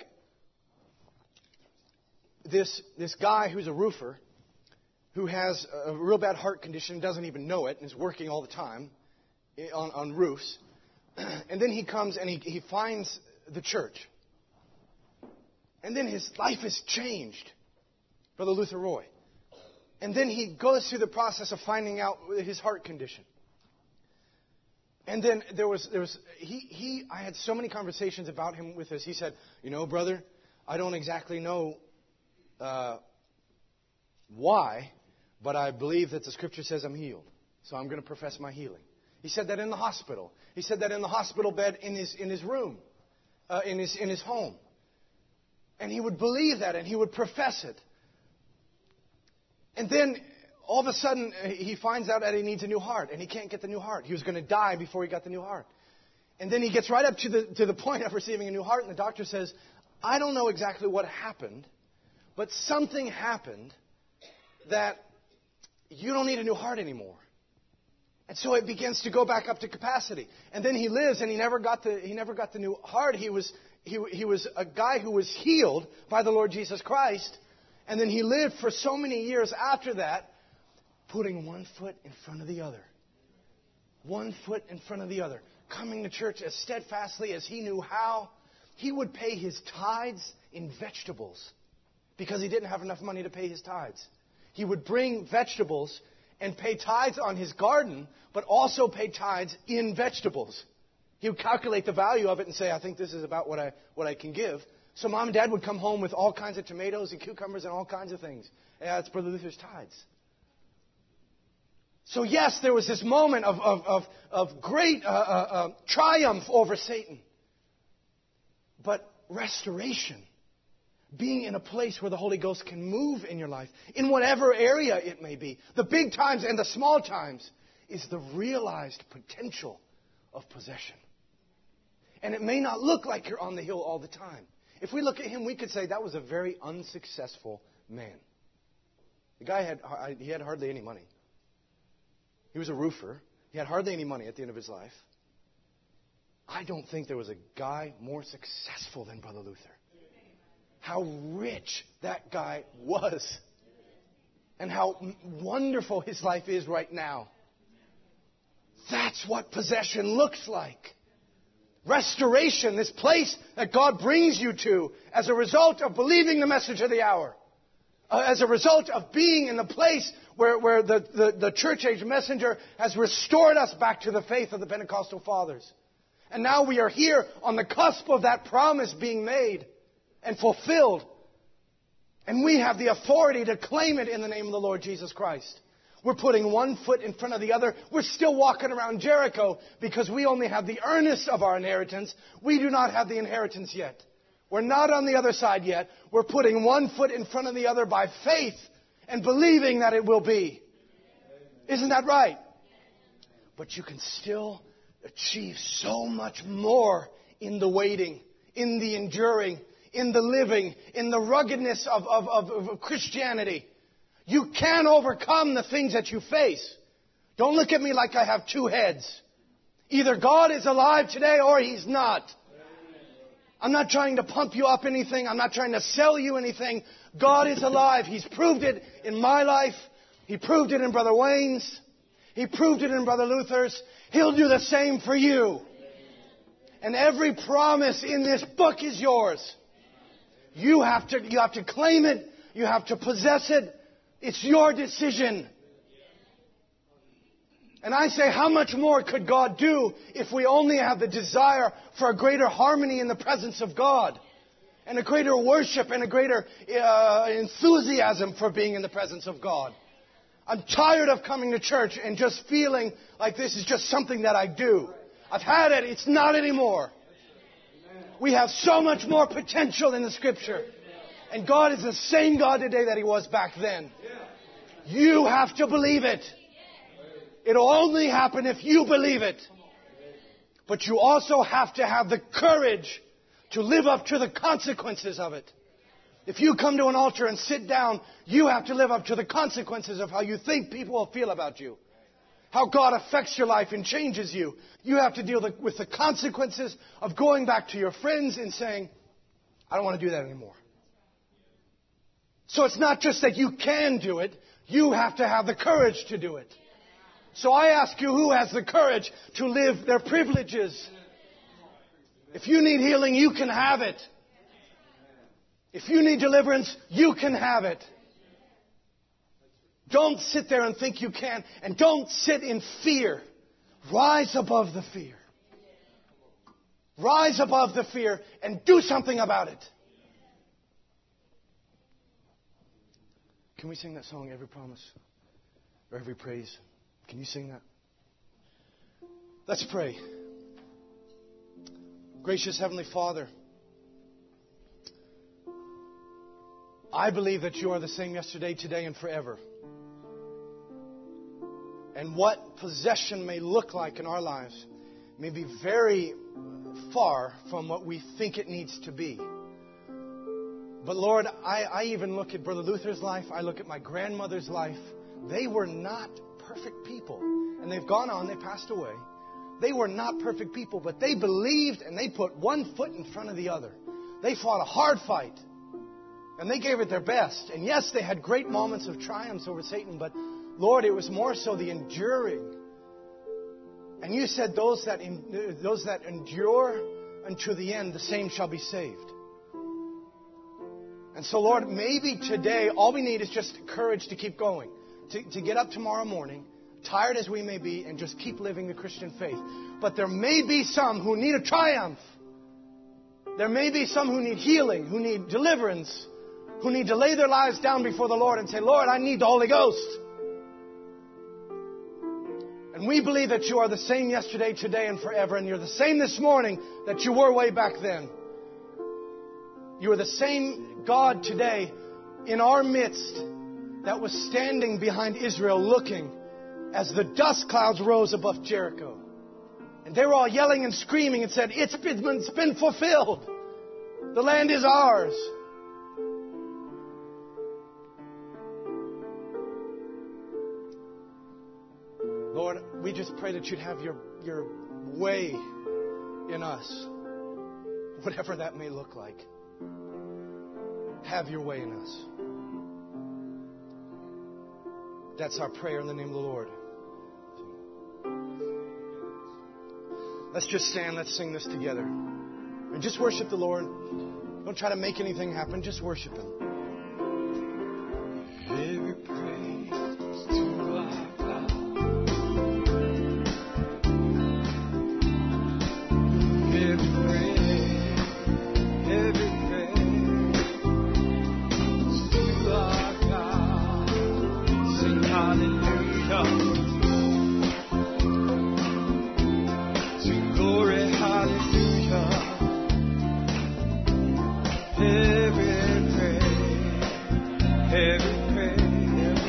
this guy who's a roofer, who has a real bad heart condition, doesn't even know it, and is working all the time on roofs. And then he comes and he finds the church. And then his life is changed, Brother Luther Roy. And then he goes through the process of finding out his heart condition. And then I had so many conversations about him with this. He said, you know, brother, I don't exactly know why, but I believe that the Scripture says I'm healed. So I'm going to profess my healing. He said that in the hospital. He said that in the hospital bed in his room, in his home. And he would believe that, and he would profess it. And then all of a sudden, he finds out that he needs a new heart, and he can't get the new heart. He was going to die before he got the new heart. And then he gets right up to the point of receiving a new heart, and the doctor says, I don't know exactly what happened, but something happened that you don't need a new heart anymore. And so it begins to go back up to capacity. And then he lives, and he never got the new heart. He was a guy who was healed by the Lord Jesus Christ. And then he lived for so many years after that, putting one foot in front of the other. One foot in front of the other. Coming to church as steadfastly as he knew how. He would pay his tithes in vegetables because he didn't have enough money to pay his tithes. He would bring vegetables and pay tithes on his garden, but also pay tithes in vegetables. He would calculate the value of it and say, I think this is about what I can give. So Mom and Dad would come home with all kinds of tomatoes and cucumbers and all kinds of things. Yeah, that's Brother Luther's tithes. So yes, there was this moment of great triumph over Satan. But restoration, being in a place where the Holy Ghost can move in your life, in whatever area it may be, the big times and the small times, is the realized potential of possession. And it may not look like you're on the hill all the time. If we look at him, we could say that was a very unsuccessful man. The guy had hardly any money. He was a roofer. He had hardly any money at the end of his life. I don't think there was a guy more successful than Brother Luther. How rich that guy was. And how wonderful his life is right now. That's what possession looks like. Restoration, this place that God brings you to as a result of believing the message of the hour. As a result of being in the place where the church age messenger has restored us back to the faith of the Pentecostal fathers. And now we are here on the cusp of that promise being made and fulfilled. And we have the authority to claim it in the name of the Lord Jesus Christ. We're putting one foot in front of the other. We're still walking around Jericho because we only have the earnest of our inheritance. We do not have the inheritance yet. We're not on the other side yet. We're putting one foot in front of the other by faith and believing that it will be. Isn't that right? But you can still achieve so much more in the waiting, in the enduring, in the living, in the ruggedness of Christianity. You can overcome the things that you face. Don't look at me like I have two heads. Either God is alive today or He's not. I'm not trying to pump you up anything. I'm not trying to sell you anything. God is alive. He's proved it in my life. He proved it in Brother Wayne's. He proved it in Brother Luther's. He'll do the same for you. And every promise in this book is yours. You have to claim it. You have to possess it. It's your decision. And I say, how much more could God do if we only have the desire for a greater harmony in the presence of God? And a greater worship and a greater enthusiasm for being in the presence of God. I'm tired of coming to church and just feeling like this is just something that I do. I've had it. It's not anymore. We have so much more potential in the Scripture. And God is the same God today that He was back then. You have to believe it. It'll only happen if you believe it. But you also have to have the courage to live up to the consequences of it. If you come to an altar and sit down, you have to live up to the consequences of how you think people will feel about you. How God affects your life and changes you. You have to deal with the consequences of going back to your friends and saying, I don't want to do that anymore. So it's not just that you can do it, you have to have the courage to do it. So I ask you, who has the courage to live their privileges? If you need healing, you can have it. If you need deliverance, you can have it. Don't sit there and think you can. And don't sit in fear. Rise above the fear. Rise above the fear and do something about it. Can we sing that song, Every Promise or Every Praise? Can you sing that? Let's pray. Gracious Heavenly Father, I believe that you are the same yesterday, today, and forever. And what possession may look like in our lives may be very far from what we think it needs to be. But Lord, I even look at Brother Luther's life. I look at my grandmother's life. They were not perfect people. And they've gone on, they passed away. They were not perfect people, but they believed and they put one foot in front of the other. They fought a hard fight. And they gave it their best. And yes, they had great moments of triumphs over Satan, but Lord, it was more so the enduring. And you said those that endure unto the end, the same shall be saved. And so, Lord, maybe today all we need is just courage to keep going. To get up tomorrow morning, tired as we may be, and just keep living the Christian faith. But there may be some who need a triumph. There may be some who need healing, who need deliverance, who need to lay their lives down before the Lord and say, Lord, I need the Holy Ghost. And we believe that you are the same yesterday, today, and forever. And you're the same this morning that you were way back then. You are the same God today in our midst that was standing behind Israel looking as the dust clouds rose above Jericho. And they were all yelling and screaming and said, it's been fulfilled. The land is ours. Lord, we just pray that you'd have your way in us, whatever that may look like. Have your way in us. That's our prayer in the name of the Lord. Let's just stand. Let's sing this together. And just worship the Lord. Don't try to make anything happen. Just worship Him. Every praise to our God. Every praise, every praise to our God. Sing hallelujah. Sing glory, hallelujah. Every praise, every praise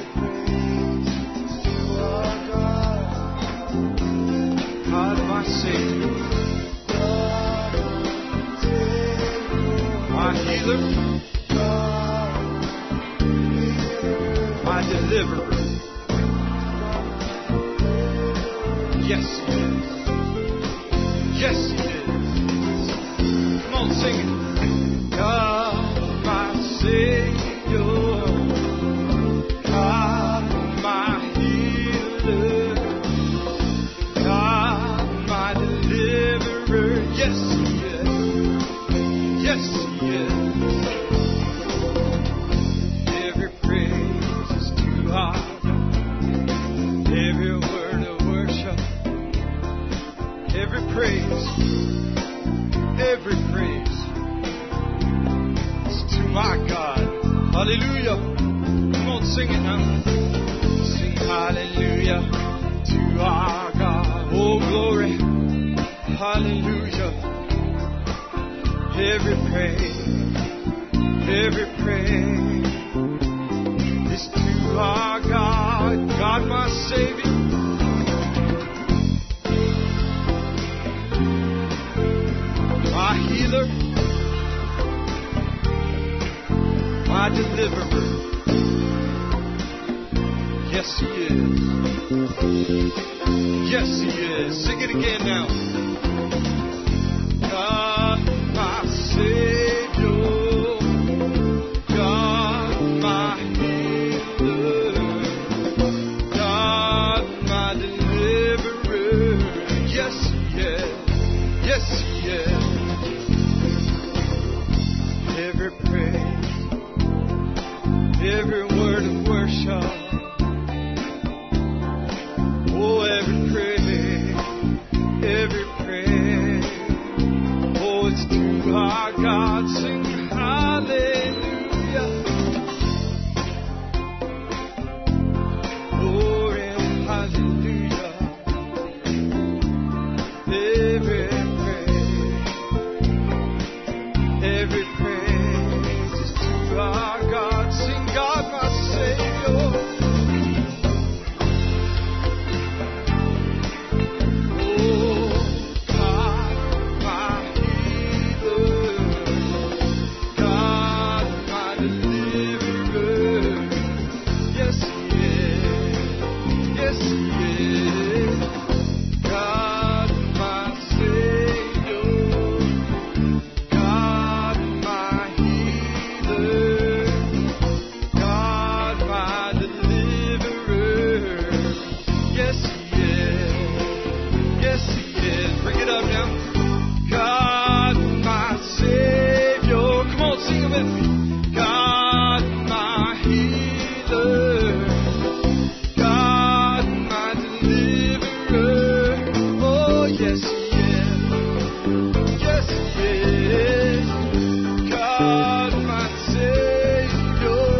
to our God. God, my Savior, my healer, my deliverer. Yes, He is. Yes, He is. Come on, sing it. God, my Savior, God, my healer, God, my deliverer. Yes, He is. Yes, He is. Every praise is to our God. Every word of worship. Every praise is to my God. Hallelujah. Come on, sing it now. Sing hallelujah to our God. Oh, glory. Hallelujah. Every praise is to our God. God, my Savior. My healer, deliverer. Yes, He is. Yes, He is. Sing it again now. God, my Savior. God, my healer. God, my deliverer. Yes, He is. Yes, He is. Every praise, every word of worship. Oh, every praise, every praise. Oh, it's to our God. Sing hallelujah. Glory, hallelujah. Every praise is to our God. Sing God, my Savior. Oh, God, my healer. God, my deliverer. Yes, He is. Yes, He is. God, my Savior. God, my healer. God, my deliverer. Yes, He is. Yes, He is. Bring it up now. God, my Savior. Come on, sing it with me. God, my healer. God, my deliverer. Oh, yes, He is. Yes, He is. God, my Savior.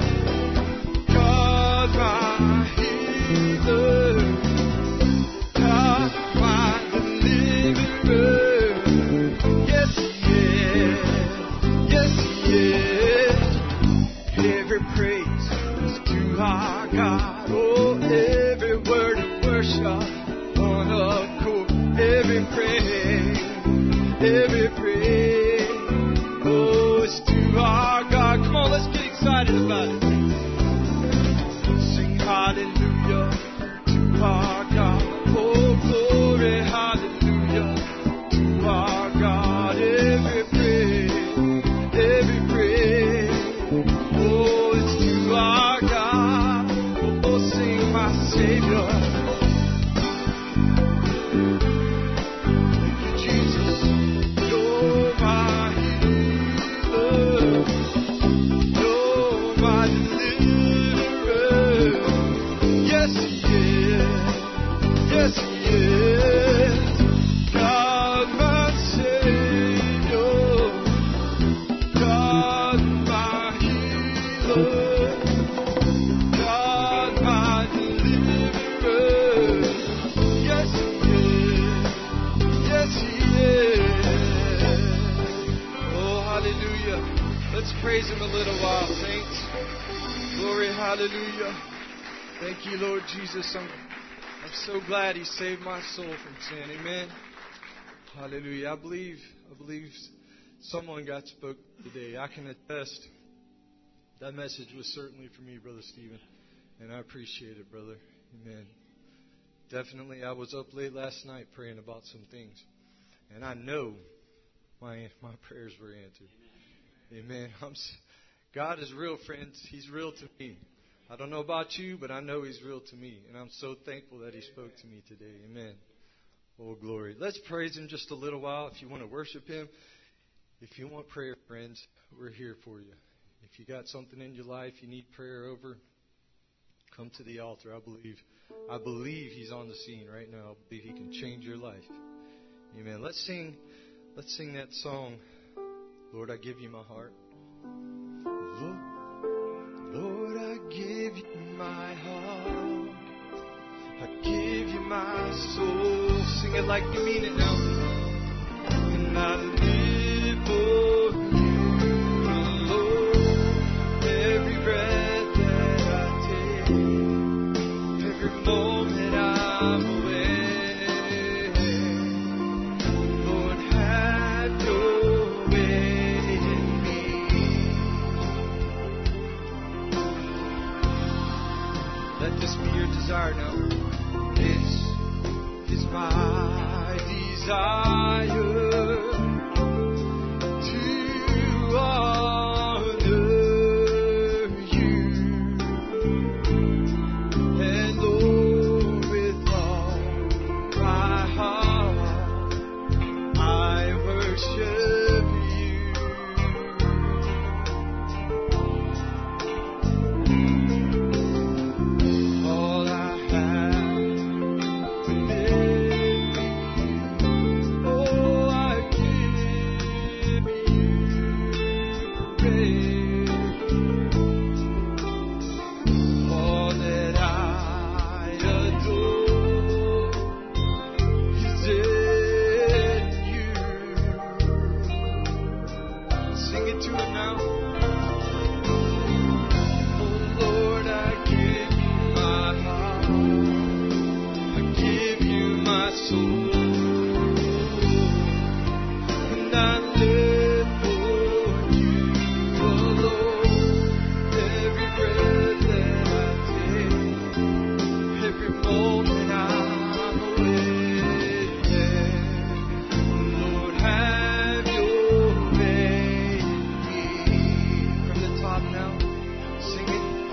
God, my healer. God, my deliverer. Yes, He is. Yes, He is. Every praise is to our God. Oh, every word of worship on accord. Every praise, every praise. Oh, it's to our God. Come on, let's get excited about it. Sing hallelujah to our God. Oh, glory, hallelujah to our God. Every praise, every praise. Oh, it's to our God. Oh, sing my Savior. Thank you, Jesus. You're my healer. You're my deliverer. Yes, He is. Yes, He is. God, my Savior. God, my healer. God, my deliverer. Yes, He is. Yes, He is. Oh, hallelujah. Let's praise Him a little while, saints. Glory, hallelujah. Thank you, Lord Jesus. I'm so glad He saved my soul from sin. Amen. Hallelujah. I believe someone got spoke today. I can attest that message was certainly for me, Brother Stephen. And I appreciate it, brother. Amen. Definitely, I was up late last night praying about some things. And I know my prayers were answered. Amen. God is real, friends. He's real to me. I don't know about you, but I know He's real to me. And I'm so thankful that He spoke to me today. Amen. Oh, glory. Let's praise Him just a little while. If you want to worship Him, if you want prayer, friends, we're here for you. If you got something in your life you need prayer over, come to the altar. I believe He's on the scene right now. I believe He can change your life. Amen. Let's sing that song, Lord, I give you my heart. Lord, I give you my heart. I give you my soul. Sing it like you mean it now. And I live for you, Lord. Every breath that I take, every moment I'm away. Lord, have your way in me. Let this be your desire now. This is my desire to honor you. And Lord, with all my heart, I worship you. All I have within me, oh, I give you praise. All that I adore is in you. Sing it to him now. Oh Lord, I give you my heart. I give you my soul. And I live for you, oh Lord. Every breath that I take, every moment I'm awake. Lord, have your way in me. From the top now, sing it.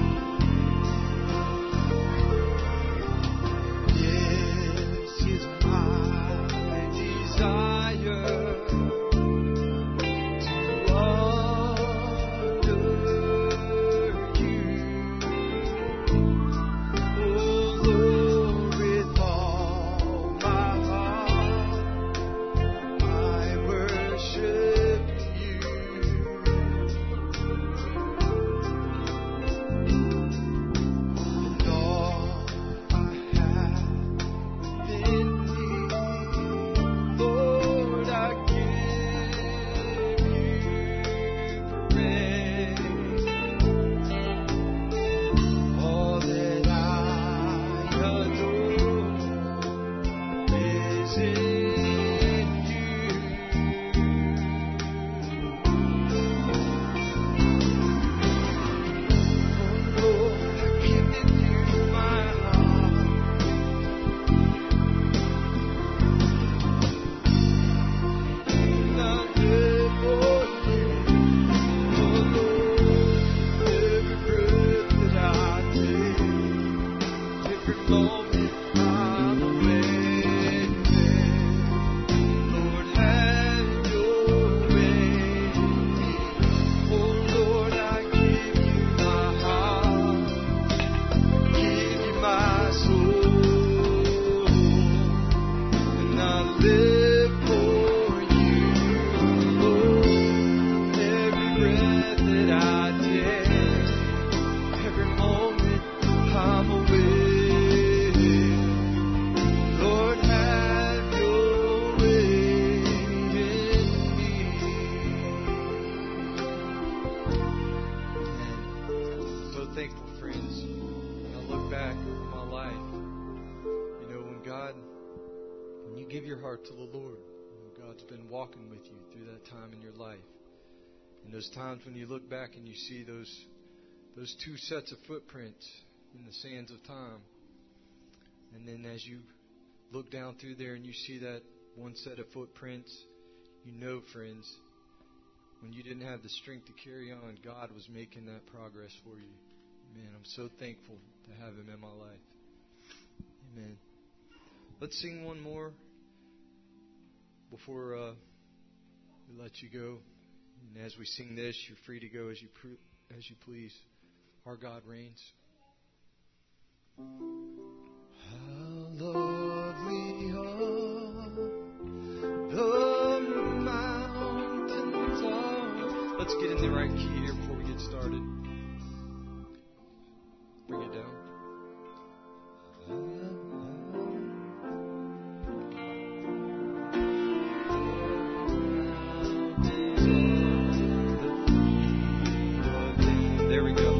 This is my desire to honor you. Oh Lord, with all my heart, I worship you. And all I have in me, Lord, I give you praise. All that I adore is in you. Oh Lord, I give you my heart. And I live for you. Oh Lord, every breath that I take, every moment I'm awake. Lord, have your way in me. Oh Lord, I give you my heart. I give you my soul. And I live for you, Lord. Every breath that I take, every moment I'm awake. Lord, have your way in me. So thankful, friends. When I look back on my life, you know, when you give your heart to the Lord, God's been walking with you through that time in your life. And those times when you look back and you see those two sets of footprints in the sands of time. And then as you look down through there and you see that one set of footprints, you know, friends, when you didn't have the strength to carry on, God was making that progress for you. Man, I'm so thankful to have Him in my life. Amen. Let's sing one more before we let you go. And as we sing this, you're free to go as you please. Our God reigns. How lovely are the mountains are. Let's get in the right key here before we get started. Bring it down. There we go.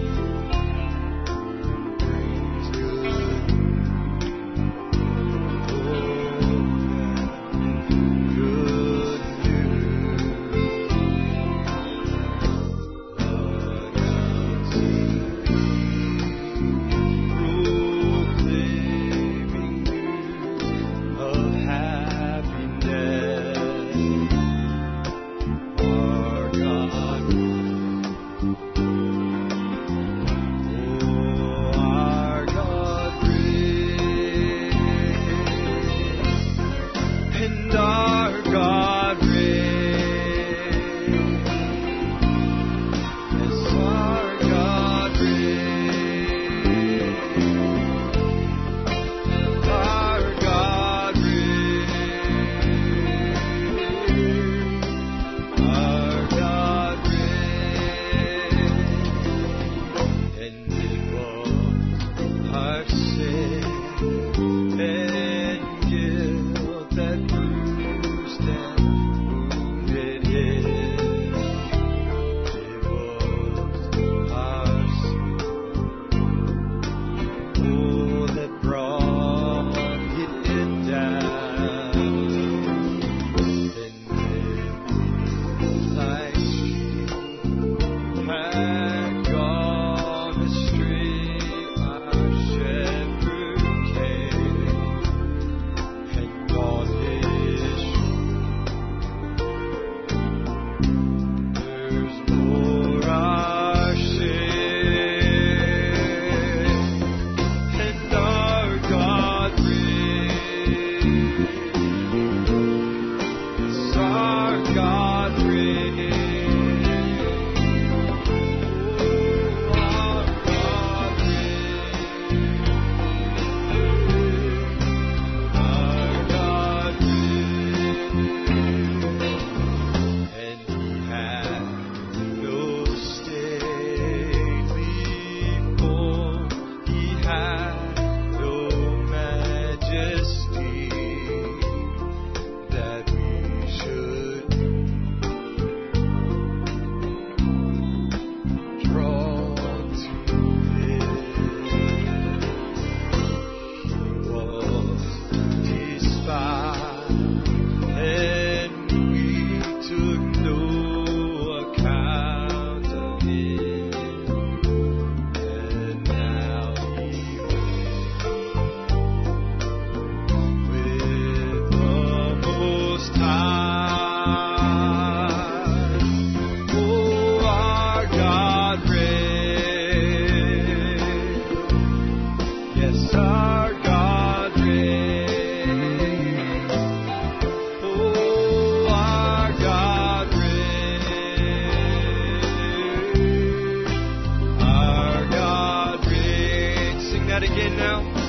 Again now.